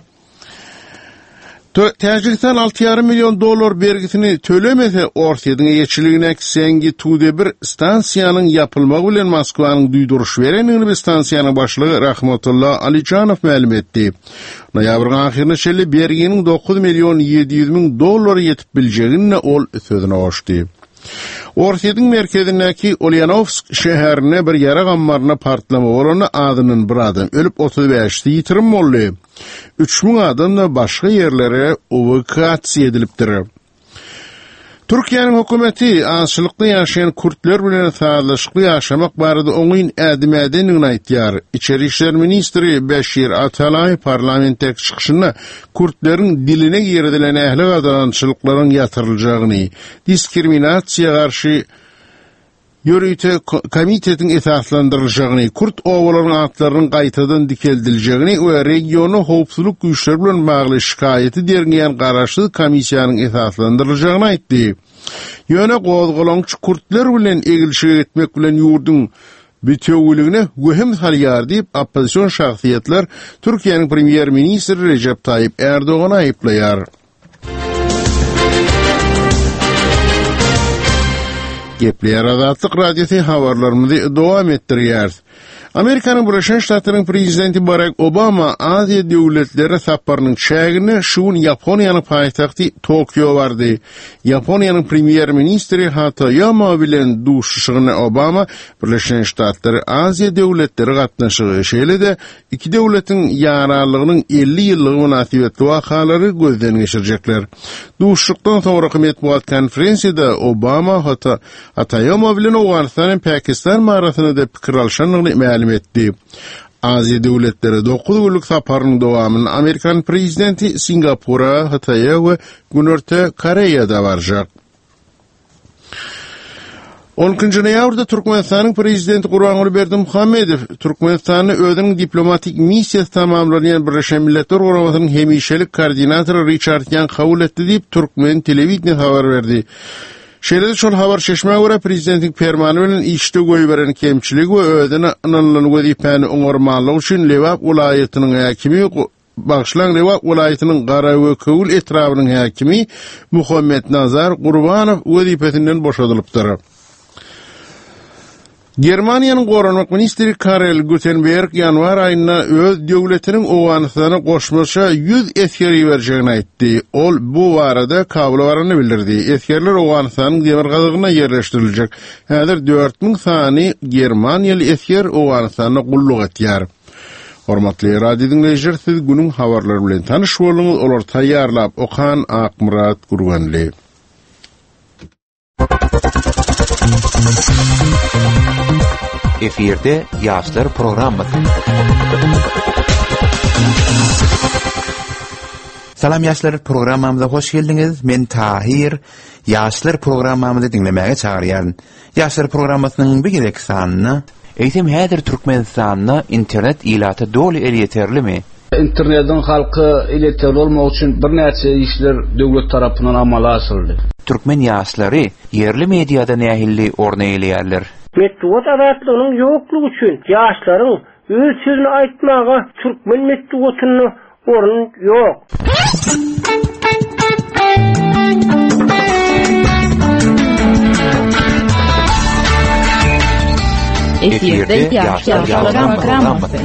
Täjikistan altı yarım milyon dolar bergisini tölemese Orsiýadyň ýeçiligine sengi tude bir stansiýanyň yapylmagy bilen Moskwanyň duýduruş berenini bir stansiýanyň başlygy Rahmatullah Alijanow ma'lum etdi. Noýabryň ahyrına şeýle berginiň dokuz milyon ýedi ýüz miň dolar ýetip biljegini ol sözüne goşdy. Orsiýadyň merkezindäki Ulyanovsk şäherine bir ýara gammaryna partlama bolany adynyň bir adam ölüp otuz beşi ýitirim boldy. üç miň adam da başga ýerlere evakuasiýa edilipdir. Türkiýanyň hökümeti ançylykda ýaşaýan kurtlar bilen sazlaşykly ýaşamak barada oňyn ädimedini aýtýar. İçeri işler ministri Beşir Atalay parlamentde çykyşynda kurtlaryň diline girdilen ähli gadançylyklaryň ýatyrylajagyny, diskriminasiýa garşy Ýörüýte komitetiň esaslandyrylajagyny, kurt owalaryň atlarynyň gaýtadan dikeldiljegini we regiony howpsuzlyk güýçleri bilen bagly şikaýeti derňeýän garaşly komissiýanyň esaslandyrylajagyny aýtdy. Ýöne gozgalançy kurtlar bilen egilşige etmek bilen ýurduň bütewligine göhem salýar diýip opposision şahsiýetler Türkiýanyň premier ministri Recep Tayyip Erdoğan'a aýyplaýar. Gepleyer Azatlyk Radiosu habarlarymyzy dowam etdirýär. Amerikanyň Birleşen Ştatlaryň prezidenti Barack Obama Aziýa döwletleri saparynyň çägini şuň Ýaponiýanyň paýtagty Tokyo bardy. Ýaponiýanyň premier ministri Hatoyama bilen duşuşygyny Obama Birleşen Ştatlary Aziýa döwletleri gatnaşygy şeýle-de iki döwletiň ýaralygynyň elli ýyllygy münasibetli wakalary gözden geçirjekler. Duşuşykdan soňra metbuat konferensiýada Obama hata Hatoyama bilen Owganystanyň Pakistan marasyny da pikir alşanyny ma'lum etdi. Aziýa döwletleri dokuz günlük saparynyň dowamyny Amerikan prezidenti Singapura, Hataýa we Günörte Koreýada barjak. onuncu noýabrda Türkmenistanyň prezidenti Gurbanguly Berdimuhammedow Türkmenistany özüniň diplomatik missiýasy tamamlanýan Birleşen Milletler Guramasynyň hemişelik koordinatory Richard Young kabul etdi diýip Türkmen telewizionyny habar berdi. Şeýle şol habar şeşmäge görä prezidentiň fermany bilen işde goýberen kemçiligi we özüne ynanlan wezipany oňarmanlyk üçin Lewap welaýatynyň häkimi Bagşlan Lewap welaýatynyň Garawe Köwül etrabynyň häkimi Muhammed Nazar Gurbanow wezipesinden boşadylypdyr. Germaniýanyň Gorunmak ministri Karel Gutenberg ýanwar aýynda öz döwletiniň Owganystana goşmaça yüz eskeri berjegini aýtdy. Ol bu barada kabul barany bildirdi. Eskerler Owganystanyň demir gazygyna ýerleşdiriljek. Häzir dört miň sany Germaniýaly esker Owganystana gulluk etýär. Hormatly radio dinleýijiler, siz günüň habarlary bilen tanyş bolýaňyz. Olar taýýarlap okan Akmurat Gurganly.
Eferde Ýaşlar programmasy. Salam ýaşlar, programmamyza hoş geldiňiz. Men Tahir. Ýaşlar programmamyzy dinlemäge çagyrýan. Ýaşlar programmasynyň bir gerek sanyny eýsem häzir Türkmenistanyna internet ilaty doly el ýeterlimi?
İnternetin halkı iletel olmak için bir näçe işler döwlet tarapyndan amala asyrdy.
Türkmen ýaşlary yerli mediada nähilli orna eýleýärler.
Metduat adatlygynyň ýoklugy üçin ýaşlaryň öz sözüni aýtmaga türkmen metduatyny orun ýok.
Eferde ýaşlar programmasy.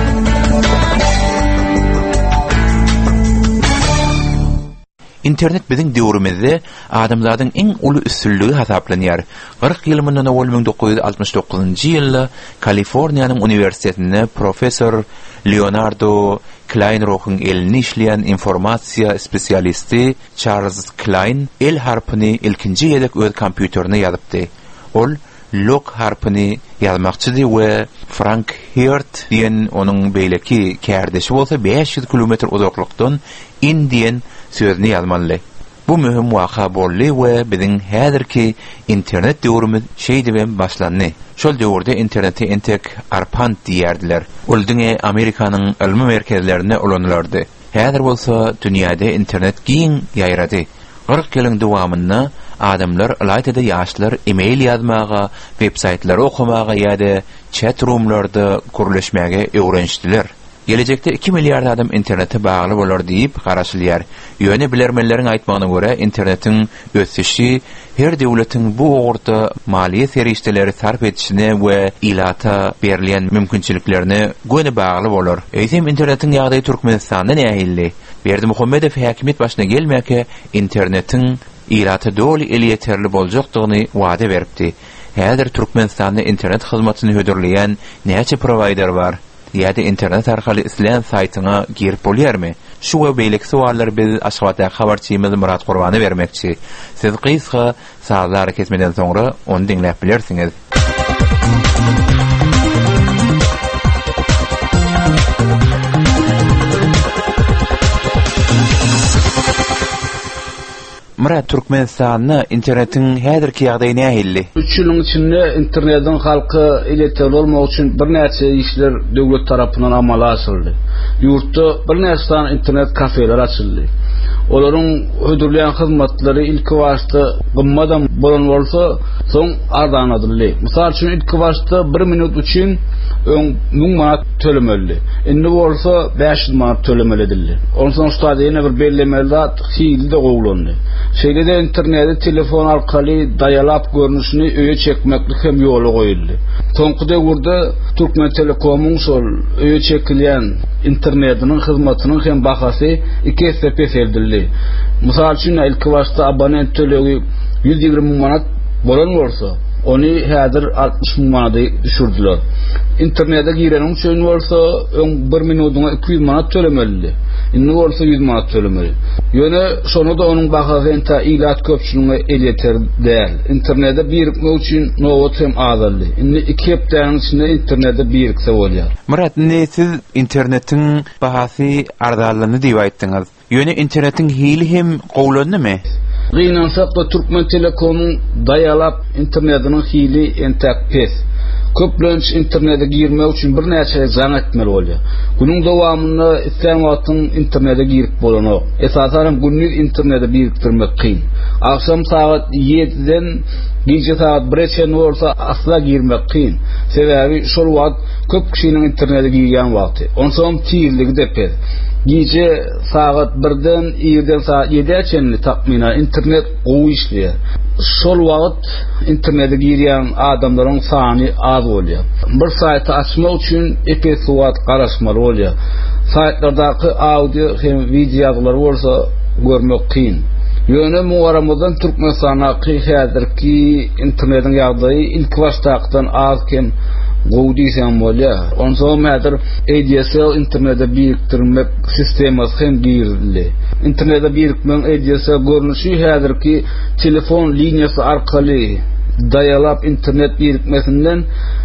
İnternet biziň döwrümizde adamlaryň iň uly üstünligi hasaplanýar. kırk ýyl mundan awal bin dokuz ýuz altymyş dokuzynjy ýylda Kaliforniýanyň uniwersitetinde professor Leonardo Kleinroch'un elini işleyen informasiya spesialisti Charles Klein el harpini ilkinji ýedek öz kompýuterine ýazypdy. Ol log harpini ýazmakçydy we Frank Hirt diýen onuň beýleki kärdeşi bolsa beş yüz kilometr uzaklykdan in diýen sözüni ýazmaly. Bu möhüm waka bolly we biziň häzirki internet döwrümiz şeýdibem başlandy. Şol döwürde interneti entek arpant diýerdiler. Ol diňe Amerikanyň ilmi merkezlerine ulanlardy. Häzir bolsa dünýäde internet giň ýaýrady. kırk ýylyň dowamynda adamlar alayda ýaşlar e-mail ýazmaga, websaytlar okumaga ýa-da chat roomlarda gürleşmäge öwrenişdiler. Gelecekte iki milyar adam internete bagly bolar diýip garaşylýar. Ýöne bilermenleriň aýtmagyna görä, internetiň ösüşi her döwletiň bu ogurda maliýe serişdeleri sarf etişine we ilata berilýän mümkinçiliklerine göne bagly bolar. Eýsem internetiň ýagdaýy Türkmenistanda nähilli? Berdi Muhammedow häkimet başyna gelmäke internetiň ilata doly el ýeterli boljakdygyny wada beripdi. Häzir Türkmenistanda internet hyzmatyny hödürleýän näçe provider bar? ýa-da internet arkaly isleýän saýtyna girip bolýarmy? Şu we beýleki suallar biz Aşgabatda habarçymyz Murat Gurbany bermekçi. Siz gysga saýlary kesmeden soňra onu dinläp bilersiňiz. Murat, Türkmenistanyna internetiň häzirki ýagdaýy nähilli?
üç ýylyň içinde internetin halky iletel bolmak üçin bir näçe işler döwlet tarapyndan amala asyrdy. Ýurtda bir näçe internet kafeler açyldy. Olaryň hödürleýän hyzmatlary ilki başda gymmadan bolan bolsa, soň ardanadyrly. Mysal üçin ilki başda bir minut üçin on ming manat tölemeli. Indi bolsa beş yüz manat tölemelidir. Ondan soň ustady ýene bir bellemeler hiýilde gowlandy. Şeýlede internetde telefon arkaly daýalap görnüşini öýe çekmeklik hem ýoly goýuldy. Soňky döwürde Türkmen Telekomyň şol öýe çekilýän internetiniň hyzmatynyň hem bahasy iki sepet edildi. Mysal üçin ilki başda abonent tölegi yüz ýygrimi manat bolan bolsa, onu häzir altmış ming manata düşürdiler. İnternete girenin üçin bolsa bir minutyna iki yüz manat tölemeli. Indi bolsa yüz manat tölemeli. Ýöne şonu da onuň bahasy enta ilat köpçüligiňe el ýeter däl. Internetde birikmek üçin nowat hem azaldy. Indi iki hepdäň içinde internetde birikse bolýar.
Murat, ne siz internetiň bahasy arzanlygyny diýip aýtdyňyz. Ýöne internetiň hili hem gowlandymy?
Gynansak da Türkmen Telekom'un daýalap internetiniň hili entek pes. Köplenç internete girmek üçin bir näçe zaň etmeli bolýar. Bunyň dowamynda isleýän wagtyň internete girip bolanok. Esasen günlük internete biriktirmek kyn. Akşam saat ýediden gece saat bire bolsa asla girmek kyn. Sebäbi şol wagt köp kişiniň internete girýän wagty. Onsoň tiýilligi depet. Gece saat birden ýerden saat ýediçe takminan internet gowy işleýär. Şol wagt internete girýän adamlaryň sany az bolýar. Bir saýty açmak üçin epey suwat garaşmaly bolýar. Saýtlardaky audio hem video ýazgylary bolsa görmek kyn. Ýöne muwaramyzdan Türkmenistanyňky häzirki internetiň ýagdaýy ilk başdakdan az kem gowdysam bolýar. Onsoň häzir A D S L internetde biriktirmek sistemasy hem girildi. Internetde birikmen A D S L görnüşi häzirki telefon liniýasy arkaly dayalap internet birikmesinden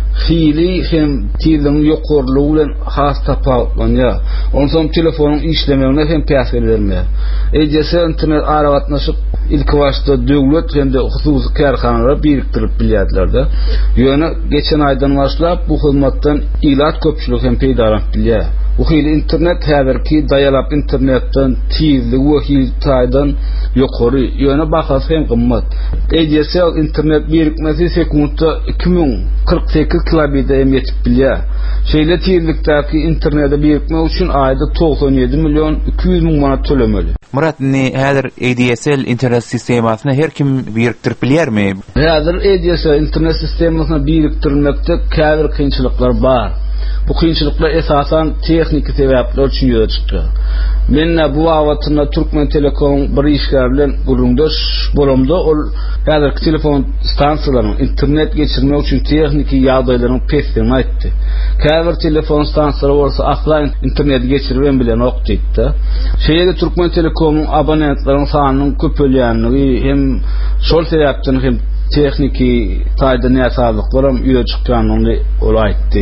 hili hem tizin yokorluğu bilen has tapawlanya. Ondan telefonun işlemegine hem päsel verme. Ejese internet aragatnaşyp ilk başta döwlet hem de hususy karhanalar biriktirip bilýärler-de. Ýöne geçen aýdan başlap bu hyzmatdan ilat köpçülük hem peýdalanıp bilýär. Bu hili internet häzirki dayalap internetden tizli we hili taýdan ýokary ýöne bahasy hem gymmat. Ejese internet birikmesi sekundda iki ming kırk sekiz kilobit emetip bilýär. Şeýle tizlikdäki internete birikmek üçin aýda doksan ýedi milyon iki yüz ming manat tölemeli.
Murat, ne häzir A D S L internet sistemasyny her kim biriktirip bilýärmi?
Häzir A D S L internet sistemasyny biriktirmekde käbir kynçylyklar bar. Bu kynçylyklar esasan tehnik sebäpler üçin ýöne çykdy. Men bu wagtynda Türkmen Telekom bir işgär bilen gurulmdaş bolamda ol häzirki telefon stansiýalaryny internet geçirmek üçin tehniki ýagdaýlaryň pesdigini aýtdy. Käbir telefon stansiýalary bolsa offline internet geçirben bilen ok diýdi. Şeýle Türkmen Telekomyň abonentlarynyň sanynyň köpelýänligi hem şol sebäpden hem tehniki taýda näsazlyklarym ýöne çykýanyny ol aýtdy.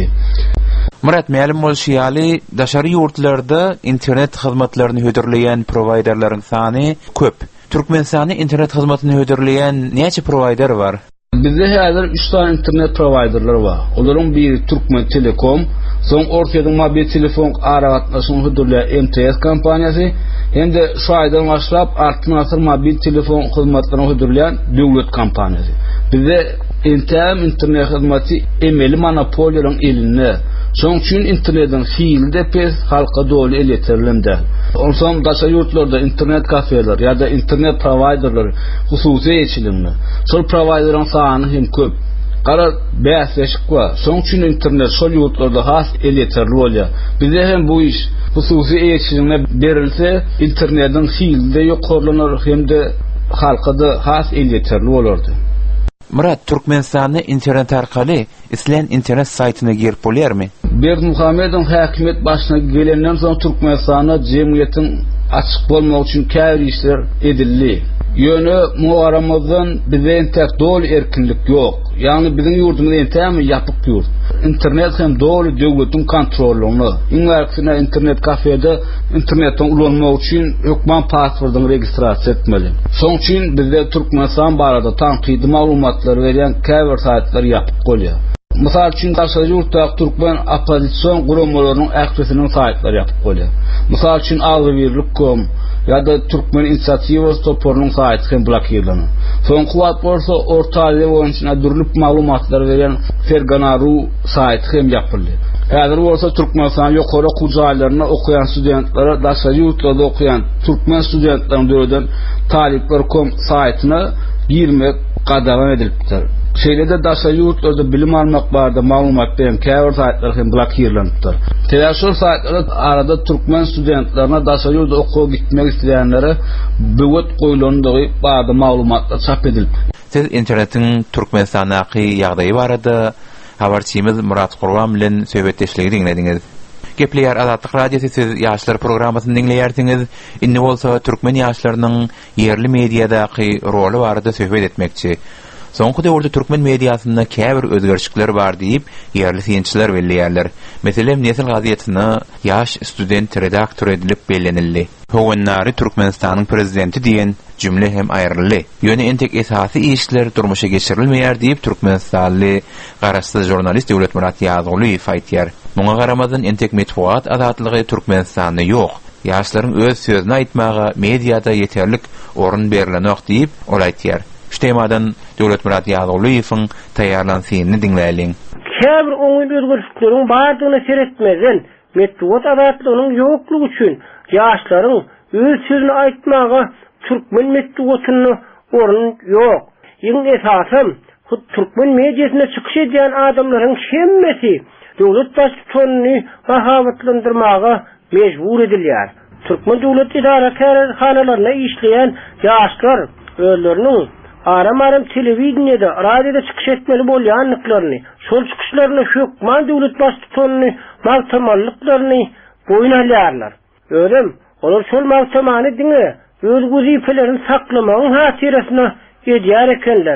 Murat, ma'lum bolşýaly daşary ýurtlarda internet hyzmatlaryny höderleýän providerlaryň sany köp. Türkmenistany internet hyzmatyny höderleýän näçe provider bar?
Bizde häzir üç tane internet providerler bar. Olaryň biri Türkmen Telekom, soň ortadan mobil telefon aragatnaşyny höderleýän M T S kompaniýasy, hem de şu aýdan başlap artyn mobil telefon hyzmatlaryny höderleýän döwlet kompaniýasy. Bizde Internet internet hyzmaty emeli monopoliýaryň elinde. Şoň üçin internetin fiilde pes halka dolu eleterilimde. Onsoň daşa ýurtlarda internet kafeler ýa-da internet providerler hususy eçilimli. Şol providerlaryň sany hem köp. Gara bäsleşik bar. Şoň üçin internet şol ýurtlarda has eleterli bolýar. Bizde hem bu iş hususy eçilimle berilse internetin fiilde ýokarlanar hem de halkada has eleterli bolardy.
Murat, Türkmenistany internet arkaly islen internet saytyna girip bolýarmy?
Berdimuhammedow häkimet başyna gelenden soň Türkmenistana jemgyýetiň açyk bolmagy üçin käbir işler edildi. Ýöne muaramazdan bize tek dolu erkinlik ýok. Ýagny biziň ýurdumyz entämi ýapyk ýurt. Internet hem dolu döwletiň kontrolyny. Iňňärkisine internet kafede internetten ulanmak üçin hökman passwordyny registrasiýa etmeli. Şoň üçin bizde Türkmenistan barada tanqidi maglumatlary berýän käbir saytlar ýapyk bolýar. Mysal üçin daşary ýurtda Türkmen opozisiýon guramalarynyň äksesiniň saytlary ýapyk bolýar. Mysal üçin agzybirlik nokta com ya da Türkmen inisiativasy topornyň saýty hem blokirlanýar. Soň kuwat bolsa Orta Aziýa boýunça dürlük maglumatlar berýän Ferganaru saýty hem ýapyldy. Häzir bolsa Türkmenistan ýokary kujaýlaryna okuyan studentlere daşary ýurtlarda okuyan Türkmen studentlaryň döwreden talipler nokta com saýtyna girmek qadağan edilipdir. Şeýlede daşary ýurtlarda bilim almak barada maglumat beren käbir saýtlar hem blokirlanýar. Teleşol saýtlara arada Türkmen studentlerine daşary ýurtda okuw gitmek isleýänlere böwet goýulandygy barada maglumatlar çap edilip.
Siz internetiň Türkmenistanaky ýagdaýy barada habarçymyz Murat Gurban bilen söhbetdeşligi dinlediňiz. Gepleýär Azatlyk radiosu siz ýaşlar programasyny dinleýärsiňiz. Indi bolsa türkmen ýaşlarynyň ýerli mediýadaky roly barada söhbet etmekçi. Soňky döwürde türkmen mediýasynda käbir özgerçikler bar diýip ýerli synçylar belliýärler. Meselem Nesil gazetyny ýaş student redaktor edilip bellenildi. Howannary Türkmenistanyň prezidenti diýen jümle hem aýryldy. Ýöne entek esasy işler durmuşa geçirilmeýär diýip Türkmenistanly garaşsyz jurnalist Döwlet Murat Ýazygoly aýtýar. Muňa garamadan entek metbuat azatlygy Türkmenistanda ýok. Ýaşlaryň öz sözüni aýtmagy mediýada ýeterlik orun berilenok diýip ol aýtýar. Ştemadan Döwlet Murat Ýazygolyň taýýarlansyny dinläýin.
Käbir oňy özgürlükleriň bardygyna seretmeden metbuat azatlygynyň ýoklugy üçin ýaşlaryň öz sözüni aýtmagy Türkmen metbuatyny orun ýok. Iň esasy Türkmen mediýasyna çykyş edýän adamlaryň hemmesi döwlet başçylygyny bahawatlandyrmagy mejbur edilýär. Türkmen döwlet idara kärhanalaryna işleýän ýaşlar özleriniň aram-aram telewizionyada, radioda çykyş etmeli bolýanlyklaryny, şol çykyşlaryny hökman döwlet başçylygyny magtamanlyklaryny boýun alýarlar. Öýdem, olar şol magtamany diňe öz güzifelerini saklamagyň hatyrasyna edýär ekenler.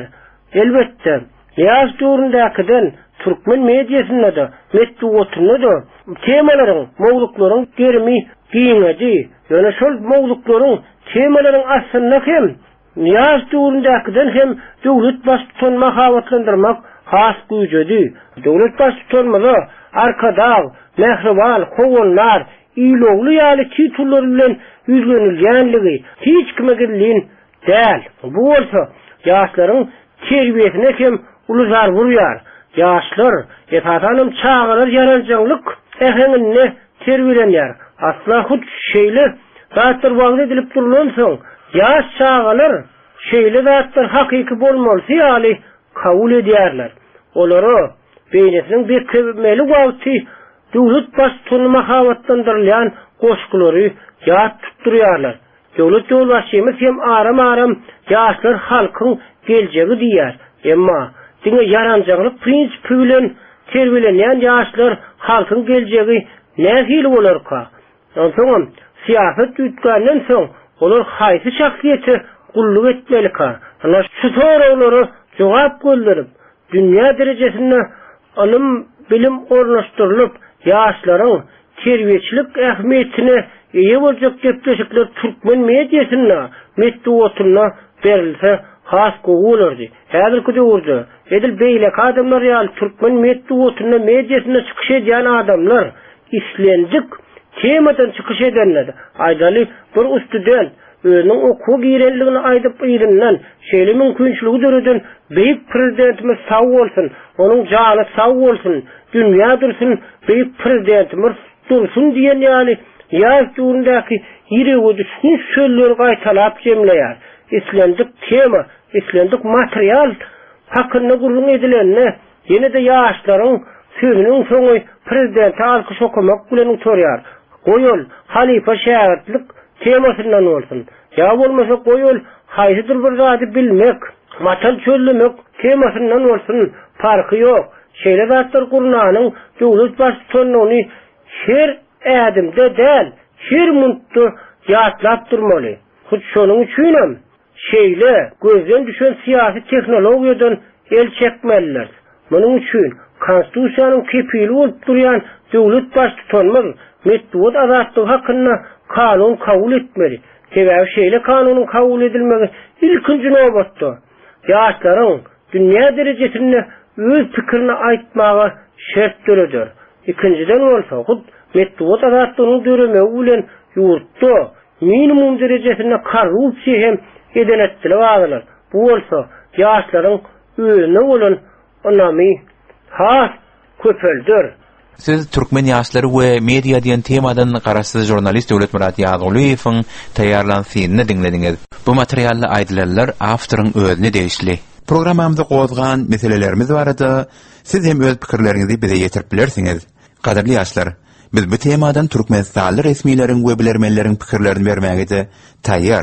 elbette ýaz döwründäkiden türkmen mediasynda da metduwatynda da temalaryň, mowzuklaryň gerimi giňedi. Ýöne şol mowzuklaryň temalaryň aslynda hem ýaz döwründäkiden hem döwlet başçylygyny mahawatlandyrmak has güýjedi. Döwlet başçylygyny arkada mehriban, howunlar, iýlogly ýaly titullar bilen ýüzlenilýänligi hiç kime gidilin däl. Bu bolsa ýaşlaryň terbiýesine hem uluzar burýar. Ýaşlar etatanym çağırar ýaranjylyk ähengine terbiýelenýär. Asla hut şeýle zatlar wagt edilip durulan soň ýaş çağalar şeýle zatlar hakyky bolmaly ýaly kabul edýärler. Olary beýnesiniň bir kemeli wagty döwlet başçylygyny mahawatlandyrylýan goşgulary ýat tutdurýarlar. Döwlet ýolbaşçymyz hem aram-aram ýaşlar halkyň geljegi diýär. Emma diňe ýaranjylyk prinsipi bilen terbiýelenýän ýaşlar halkyň geljegi nähili bolarka? Onsoň siýasat ýetgänden soň olar haýsy şahsiýeti gulluk etmelika? Ana şu soraglary jogap golduryp, dünýä derejesinde alym bilim ornaşdyrylyp, ýaşlaryň terbiýeçilik ähmiýetini eýe boljak gepleşikler türkmen mediasynda, metduwatynda berilse has goýulardy. Häzirki döwürde edil beýlek adamlar ýaly türkmen metduwatynda mediasynda çykyş edýän adamlar islendik temadan çykyş edenler. Aýdaly bir student özüniň okuw girenligini aýdyp ýerinden şeýle mümkinçiligi döreden beýik prezidentimiz sag bolsun, onuň jany sag bolsun, dünýä dursun, beýik prezidentimiz dursun diýen ýaly ýaz döwründäki ýerege düşkün sözleri gaýtalap jemleýär. İslendik tema, islendik material hakynda gurulun edilenine ýene de ýaşlaryň sözüniň soňy prezident alkyş okumak bilen utorýar. Goýul halifa şäherlik temasyndan bolsun. Ya bolmasa goýul haýsydyr bir zady bilmek, matal çöllemek temasyndan bolsun. Farky ýok. Şeýle zatlar gurulanyň döwlet başçylygyny her ädimde däl, her mundda ýatlap durmaly. Hut şonuň üçin şeýle gözden düşen siyasi teknologiýadan el çekmeliler. Munyň üçin konstitusiýanyň kepili bolup durýan döwlet başçylygy metduwat azatlygy hakynda kanun kabul etmeli. Sebäbi şeýle kanunyň kabul edilmegi ilkinji nobatda ýaşlaryň dünýä derejesinde öz pikirini aýtmagy şert döredir. İkinciden bolsa hut metduwat azatlygyny döremegi bilen ýurtda minimum derejesinde korrupsiýa hem edenetçilik agylar. Bu bolsa ýaşlaryň özüne bolan onamy has köpeldir.
Siz türkmen ýaşlary we media diýen temadan garaşsyz jurnalist Döwlet Murat Ýagulyowyň taýýarlanýanyny diňlediňiz. Bu materialny aýdylanlar awtoryň özüne degişli. Programmamyzda gozgan meselelerimiz barada siz hem öz pikirleriňizi bize ýetirip bilersiňiz. Gaderli ýaşlar, biz bu temadan türkmenistanly resmiýleriň we bilermenleriň pikirlerini bermäge taýýar.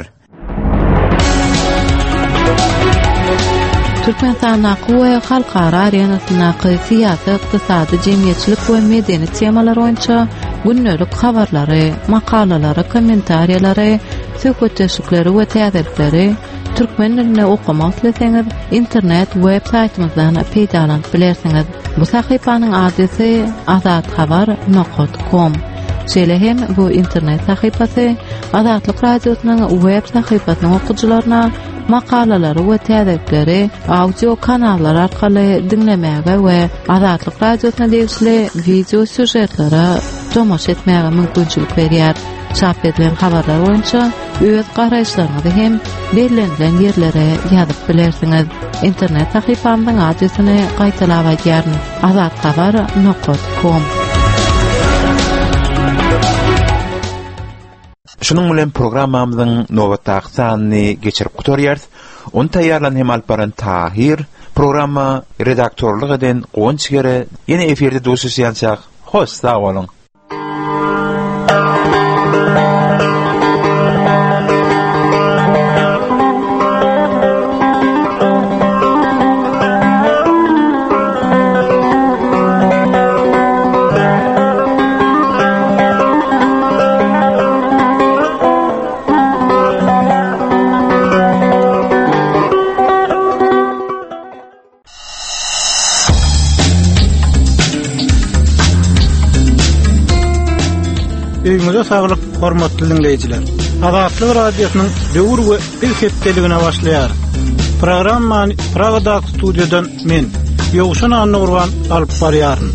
Türkmenistan we halkara arenasyna siyasat, ykdysady, jemgyýetçilik we medeni temalar boýunça günnelik habarlary, makalalary, kommentariýalary, söhbetleşikleri we täzirleri türkmen dilinde okumak isteseňiz internet web saytymyzdan peýdalanyp bilersiňiz. Bu sahypanyň adresy azathabar nokta com. Şeýle hem bu internet sahypasy Azatlyk radiosynyň web sahypasynyň okuwçylaryna makalalary we täzirleri audio kanallar arkaly dinlemäge we Azatlyk radiosyna degişli video süjetlere tomaş etmäge mümkinçilik berýär. Çap edilen habarlar boýunça öz garaýşlaryňyzy hem belirlenen ýerlere ýazyp bilersiňiz. Internet sahypamyň adresyny gaýtalap aýdýaryn: azathabar nokta com.
Şunun bilen programmamyzyň nowatdaky sanyny geçirip gutorýar. Onu taýýarlan hem alp baran Tahir, programma redaktorlyk eden Gonçgere ýene eferde duşuşýançak. Hoş sag bolun.
öýüňize saglyk, hormatly dinleýijiler. Azatlyk radiosynyň döwür we bir hepdeligine başlaýar. Programmany Pragada studiýadan men, Ýogşan Annurwan alyp barýaryn.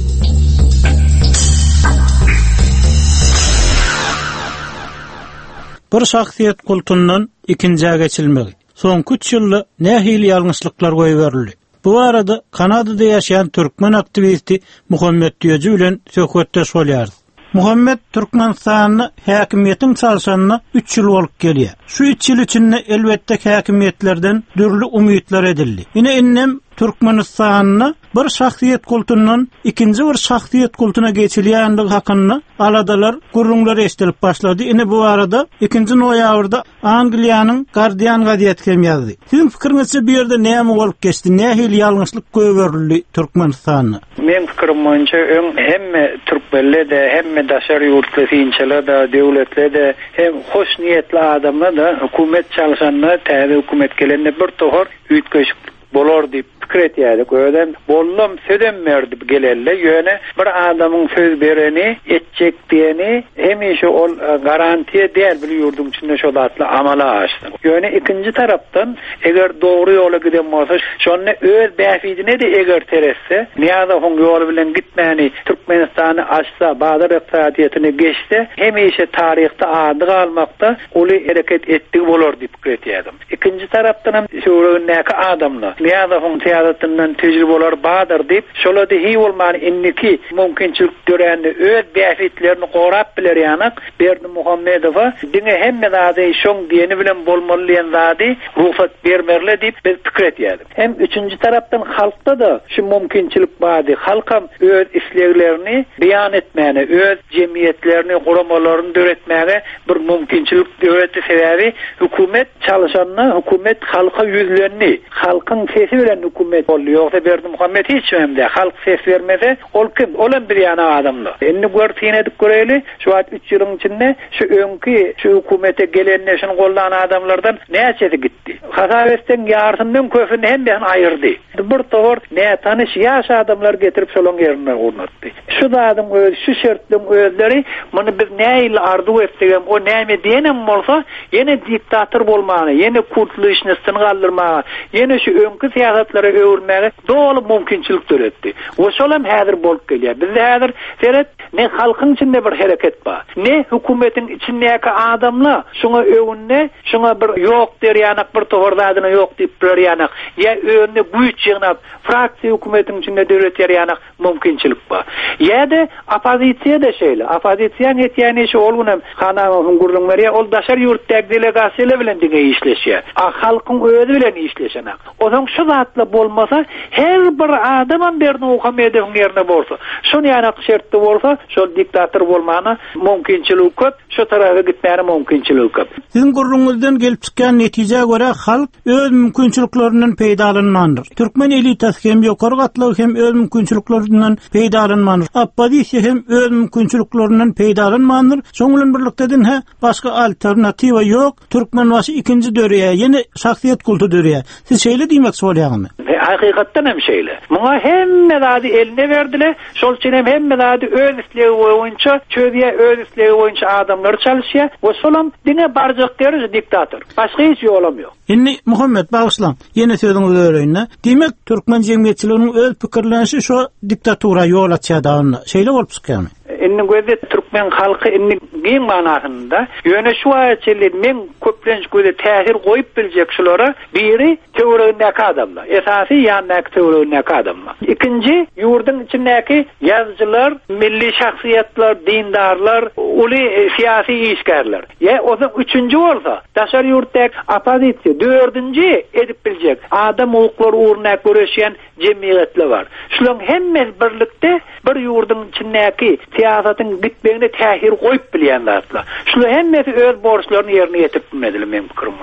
Bir şahsiýet kultundan ikinjiye geçilmegi. Soňky üç ýylda nähili ýalňyşlyklar goýberildi. Bu arada Kanadada ýaşaýan türkmen aktivisti Muhammed Diýeji bilen söhbetdeş bolýar. Muhammed Türkmenistanyny häkimiýetiň çalşanyna üç ýyl bolup gelýär. Şu üç ýyl içinde elbetde häkimiýetlerden dürli umytlar edildi. Ine innem Türkmenistanyny bir şahsiýet kultundan ikinji bir şahsiýet kultuna geçilýänligi hakynda aladalar, gurrunlar eşdilip başlady. Ine bu arada ikinji noýabrda Angliýanyň Guardian gazetesi hem ýazdy. Sizin pikiriňizçe bu ýerde näme bolup geçdi? Nähili ýalňyşlyk goýberildi Türkmenistanyna?
Men pikirim boýunça öň hemme türkmenler de, hemme daşary ýurtlar da, döwletler de, hem hoş niýetli adamlar da hökümet çalşanlar, täze hökümet gelende bir tohar üýtgeşik bolar diýip pikir etýärdi. Göýden bollum södem berdi gelelle ýöne bir adamyň söz bereni, etjek diýeni hemişe ol garantiýe däl bir ýurdun içinde şo zatly amala açdy. Ýöne ikinji tarapdan eger dogry ýola giden bolsa, şonu öz bäfidine de eger teresse, niýada hoň ýol bilen gitmäni Türkmenistany açsa, bazar ykdysadyetine geçse, hemişe taryhda ady galmakda uly hereket etdik bolar diýip pikir etýärdim. İkinji tarapdan hem şoňaki adamlar niýada hoň tiýatyndan tejribeler badyr diýip, şolady hi bolmany inniki mümkinçilik görenli öz bäfitlerini gorap biler ýanyk Berdi Muhammedowa diňe hemme zady şoň diýeni bilen bolmaly zady ruhsat bermerle diýip biz pikir etýärdik. Hem üçünji tarapdan halkda da şu mümkinçilik bady. Halkam öz isleglerini beýan etmäne, öz jemgyýetlerini, guramalaryny döretmäge bir mümkinçilik döwleti sebäbi hökümet çalşanyna, hökümet halka ýüzlenni, halkyň sesi bilen hökümet bolýar. Ýogsa Berdi Muhammed hiç hemde halk ses vermese, ol kim? Olan bir ýana adamlar. Indi görtýän edip göreli, şu wagt üç ýylyň içinde şu öňki şu hökümete gelenler şunu gollanan adamlardan näçesi gitdi. Hasabetten ýardymdan köpüni hem bilen aýyrdy. Bir togor näme tanyş ýaş adamlar getirip şolaň ýerine ornatdy. Şu adam öz şu şertliň özleri muny biz näil ardu etdigem o näme diýenem bolsa, ýene diktator bolmagy, ýene kurtuluşny stingallyrmagy, ýene şu öňki siýasatlara öwürmäge dolu mümkinçilik döretdi. O şolam häzir bolup gelýär. Biz häzir seret ne halkyň içinde bir hereket bar, ne hökümetin içindäki adamlar şoňa öwünne, şoňa bir ýok derýanak bir towardadyna ýok diýip berýanak, ýa öwünne güýç ýygnap fraksiýa hökümetin içinde döretýäryanak mümkinçilik bar. Ýa-da opozisiýa da şeýle. Opozisiýa etýäni şu olgunam Hanawyň gurrunlary ol daşar ýurtdaky delegasiýalar bilen diňe işleşýär. A halkyň özi bilen işleşenak. Oňa şu zatla bolmasa her bir adamam Berdi Muhammedowyň ýerine bolsa, şonu ýanak şertde bolsa, şol diktator bolmany mümkinçilik köp, şu tarafa gitmäni mümkinçilik köp.
Sizin gurrunňyzdan gelip çykan netije göre halk öz mümkinçiliklerinden peýdalanmandyr. Türkmen elitasy hem ýokary gatlygy hem öz mümkinçiliklerinden peýdalanmandyr. Opozisiýa hem öz mümkinçiliklerinden peýdalanmandyr. Şoň bilen birlikde he başga alternatiwa ýok. Türkmen wasy ikinji döreýär, ýene şahsiýet kultu döreýär. Siz şeýle diýmek bolýarmy?
Hakykatdan hem şeýle. Muňa hemme zady eline berdiler. Şol üçin hem hemme zady öz islegi boýunça, çöýe öz islegi boýunça adamlar çalyşýar. O şolam diňe barjak derýär diktator. Başga hiç ýolam ýok.
Indi Muhammed bagyslan, ýene sözüňizi öýrenýär. Demek Türkmen jemgyýetçiliginiň öz pikirlenişi şu diktatura ýol açýardygyny şeýle bolup çykýarmy?
Inni göze Türkmen halkı inni giň manasynda ýöne şu aýatçylar men köplenç göze täsir goýup biljek şulara biri teoriýaňdaky adamlar, esasy ýandaky teoriýaňdaky adamlar. İkinji ýurdun içindäki ýazgylar, milli şahsiýetler, dindarlar, uly siýasy işgärler. Ýa oňa üçünji bolsa, daşary ýurtdaky opozisiýa, dördünji edip biljek adam hukuklary uğruna göreşýän jemgyýetler bar. Şularyň hemmesi birlikde bir ýurdun içindäki siýasatyň gitmegine täsir goýup bilýän zatlar. Şular hemmesi öz borçlaryny ýerine ýetirip bilmediler men pikirim boýunça.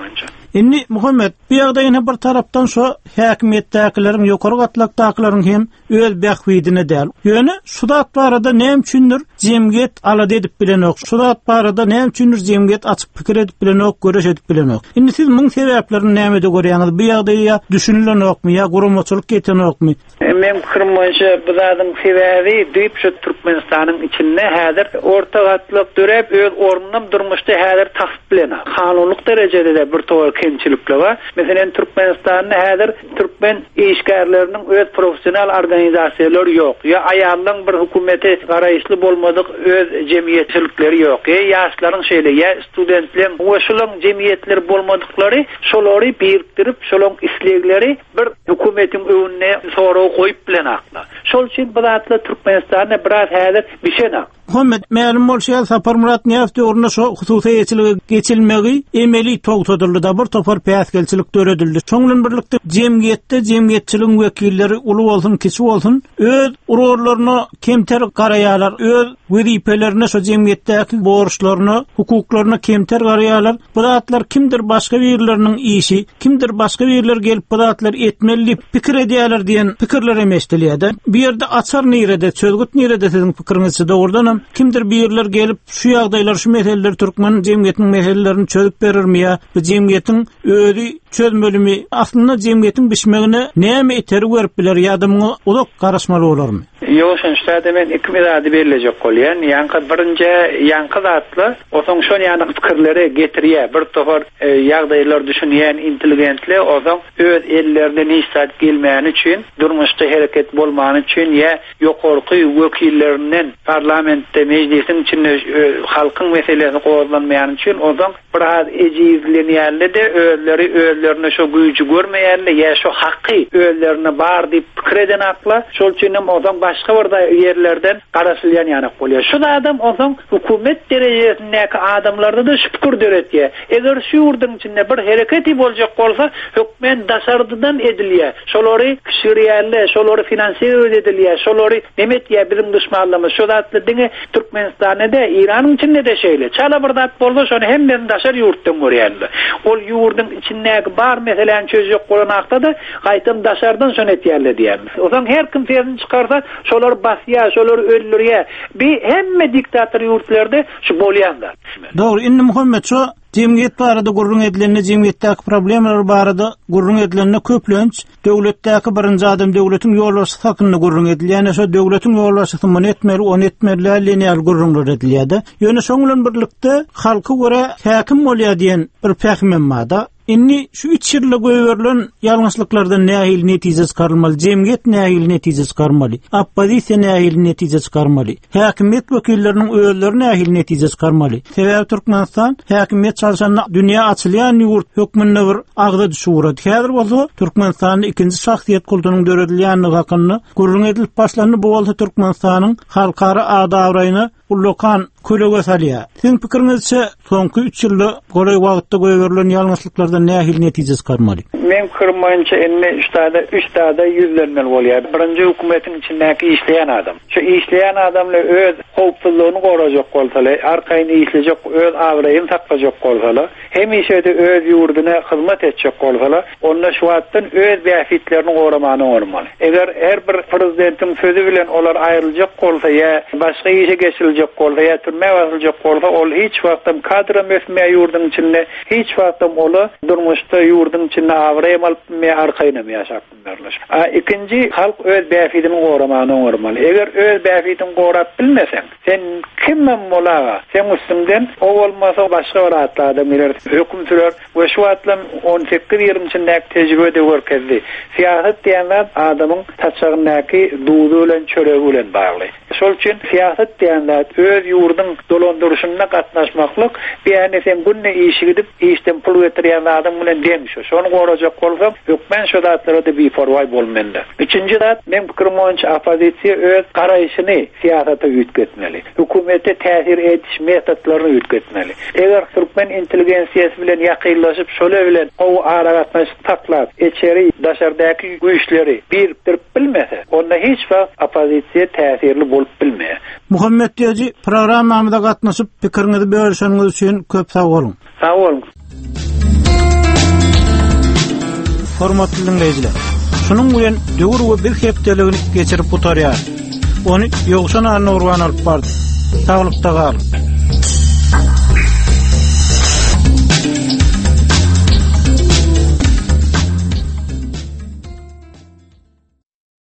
Inni Muhammed bu ýagda ýene bir tarapdan şo häkimetdäkilerin ýokary gatlakdakylaryň hem öz bähwidine däl. Ýöne sudat barada näme üçindir jemgyýet alady edip bilenok. Sudat barada näme üçindir jemgyýet açyk pikir edip bilenok, göreş edip bilenok. Indi siz muň sebäplerini näme de görýäňiz? Bu ýagdaýa düşünülenokmy ýa guramaçylyk etenokmy?
Men pikirim boýunça bu zadyň sebäbi diýip şu Türkmenistanyň içinde häzir orta gatlyk dörep öz ornundan durmuşda häzir tahyp bilen. Kanunlyk derejede de bir towar kemçilikler bar. Meselem Türkmenistanyň häzir türkmen işgärleriniň öz professional organizasiýalary ýok. Ya aýallaryň bir hökümeti garaýşly bolmadyk öz jemgyýetçilikleri ýok. Ya ýaşlaryň şeýle ya studentleriň oşulyň jemgyýetleri bolmadyklary şolary birikdirip şolaryň islegleri bir hökümetiň öňüne soraw goýup bilen akla. Şol üçin bu zatla Türkmenistanyň biraz häzir bişenak.
Muhammed ma'lum bolşa Sapar Murat Niyafti orna şo hususy ýeçiligi geçilmegi emeli togtadyldy da bir topar päsgelçilik döredildi. Şoňlan birlikde jemgyýetde jemgyýetçiligiň wekilleri uly bolsun, kisi bolsun, öz urarlaryny kemter garaýarlar, öz wezipelerini şo jemgyýetdäki borçlaryny, hukuklaryny kemter garaýarlar. Bu zatlar kimdir başga birleriniň işi, kimdir başga birler gelip bu zatlar etmeli pikir edýärler diýen pikirler emeşdilýärdi. Bir ýerde açar nirede, çözgüt nirede siziň pikiriňizde ordan kimdir birler gelip şu ýagdaýlar, şu meseleler türkmen jemgyýetiniň meselelerini çözüp berirmi ýa bu jemgyýetiň özi çözmelimi aslında jemgyýetiň bişmegine näme eteri berip biler ýa-da muňa ulak garaşmaly bolarmy?
Ýok, şeňşäde men iki mezadi berilecek bolýan. Ýanky birinji ýanky zatly oňň şo ýany pikirleri getirýär. Bir topar e, ýagdaýlar düşünýän intelligentler oňň öz ellerine hiç sat gelmäni üçin, durmuşda hereket bolmany üçin ýa ýokarky wekillerinden parlamentde meclisin içinde e, halkyň meselelerini gowlanmaýan üçin oňň biraz ejizlenýärler de özleri özlerine şo güýçi görmeýärler ýa şo haqqy özlerine bar diýip pikir eden akla. Şol üçin oňň başga bir ýerlerden garaşylýan ýanyk bolýar. Şu adam oňň hökümet derejesindäki adamlarda da şükür döretýär. Eger şu ýurdyň içinde bir hereketi boljak bolsa, hökmen daşardydan edilýär. Şolary kişirýärler, şolary finansiýer edilýär, şolary nemetýär bizim düşmanlarymyz. Şu zatly diňe Türkmenistanyda, Iranyň içinde de şeýle. Çala bir zat bolsa, şonu hemden daşar ýurtdan görýärler. Ol ýurdyň içindäki bar meseleni çözjek bolanakda da gaýtam daşardan şonu etýärler diýerler. Oňň her kim ferzini çykarsa şolar basýar, şolar öldürýär. Bir hemme diktator ýurtlarda şu bolýanlar.
Dogry, indi Muhammed şo jemgyýet barada gurrun edilenine, jemgyýetdäki problemler barada gurrun edilenine köplenç, döwletdäki birinji adam döwletiň ýolbaşçy hakyny gurrun edilýär. Şo döwletiň ýolbaşçysy muny etmeli, ony etmeli, lineal gurrunlar edilýärdi. Ýöne şoňlan birlikde halky göre häkim bolýar diýen bir pähmem barda. Inni şu üç ýylda göwerilen ýalňyşlyklardan nähil netije çykarylmaly, jemgyýet nähil netije çykarmaly, oppozisiýa nähil netije çykarmaly, häkimet wekilleriniň özleri nähil netije çykarmaly. Sebäbi Türkmenistan häkimet çalşanyna dünýä açylýan ýurt hökmünde bir agda düşürdi. Häzir bolsa Türkmenistanyň ikinji şahsiýet kulturynyň döredilýänligi hakyny gurrun edilip başlandy. Bu bolsa Türkmenistanyň halkara adabraýyny ullokan kölega salýar. Siň pikiriňizçe soňky üç ýylda goraý wagtda göwerilen ýalňyşlyklardan nähil netije çykarmaly?
Men kirmança enne üstada üstada yüzlenmeli bolýar. Birinji hökümetiň içindäki işleýän adam. Şu işleýän adamla öz howpsuzlygyny gorajak bolsalar, arkaýyny işlejek, öz awraýyny takajak bolsalar, hem işede öz ýurduna hyzmat etjek bolsalar, onda şu wagtdan öz bäfitlerini goramany ormaly. Eger her bir prezidentiň sözü bilen olar aýryljak bolsa ýa başga işe geçiljek bolsa ýa türme wasyljak bolsa, ol hiç wagtdan kadra mesmeýär ýurduň içinde, hiç wagtdan ola durmuşda ýurduň içinde awraýym alyp me arkaýyna me ýaşapdyrlar. A ikinji halk öz bäfidini goramany ormaly. Eger öz bäfidini gorap bilmeseň, sen kimmen bolara? Sen üstünden o bolmasa başga bir atlarda biler. Höküm sürer we şu atlam on sekiz ýyl içindäki tejribede görkezdi. Siýasat diýenler adamyň taçagyndaky duýdy bilen çöregi bilen bagly. Şol üçin siýasat diýenler öz ýurduň dolandyrşyna gatnaşmaklyk, beýne sen günne işe gidip işden pul getirýän adam bilen demiş. Şonu gorajak bolsam, hökmen şu zatlara da bir forway bolmanda. Üçinji zat, men pikirim boýunça opozisiýa öz garaýşyny siýasata ýetgetmeli. Hökümete täsir etiş metodlaryny ýetgetmeli. Eger türkmen intelligensiýasy bilen ýakynlaşyp, şole bilen o aragatnaş taklap, içeri daşardaky güýçleri birikdirip bilmese, onda hiç wagt opozisiýa täsirli bolup bilmeýär.
Muhammed diýji, programmamyzda gatnaşyp pikiriňizi bölüşýäňiz üçin köp sag bolun.
Sag bolun.
hormatly dinleyijiler. Şunun bilen döwür bir hepdeligini geçirip butarýar. Onu ýogşan arna urwan alyp bardy. Saglypda galyp.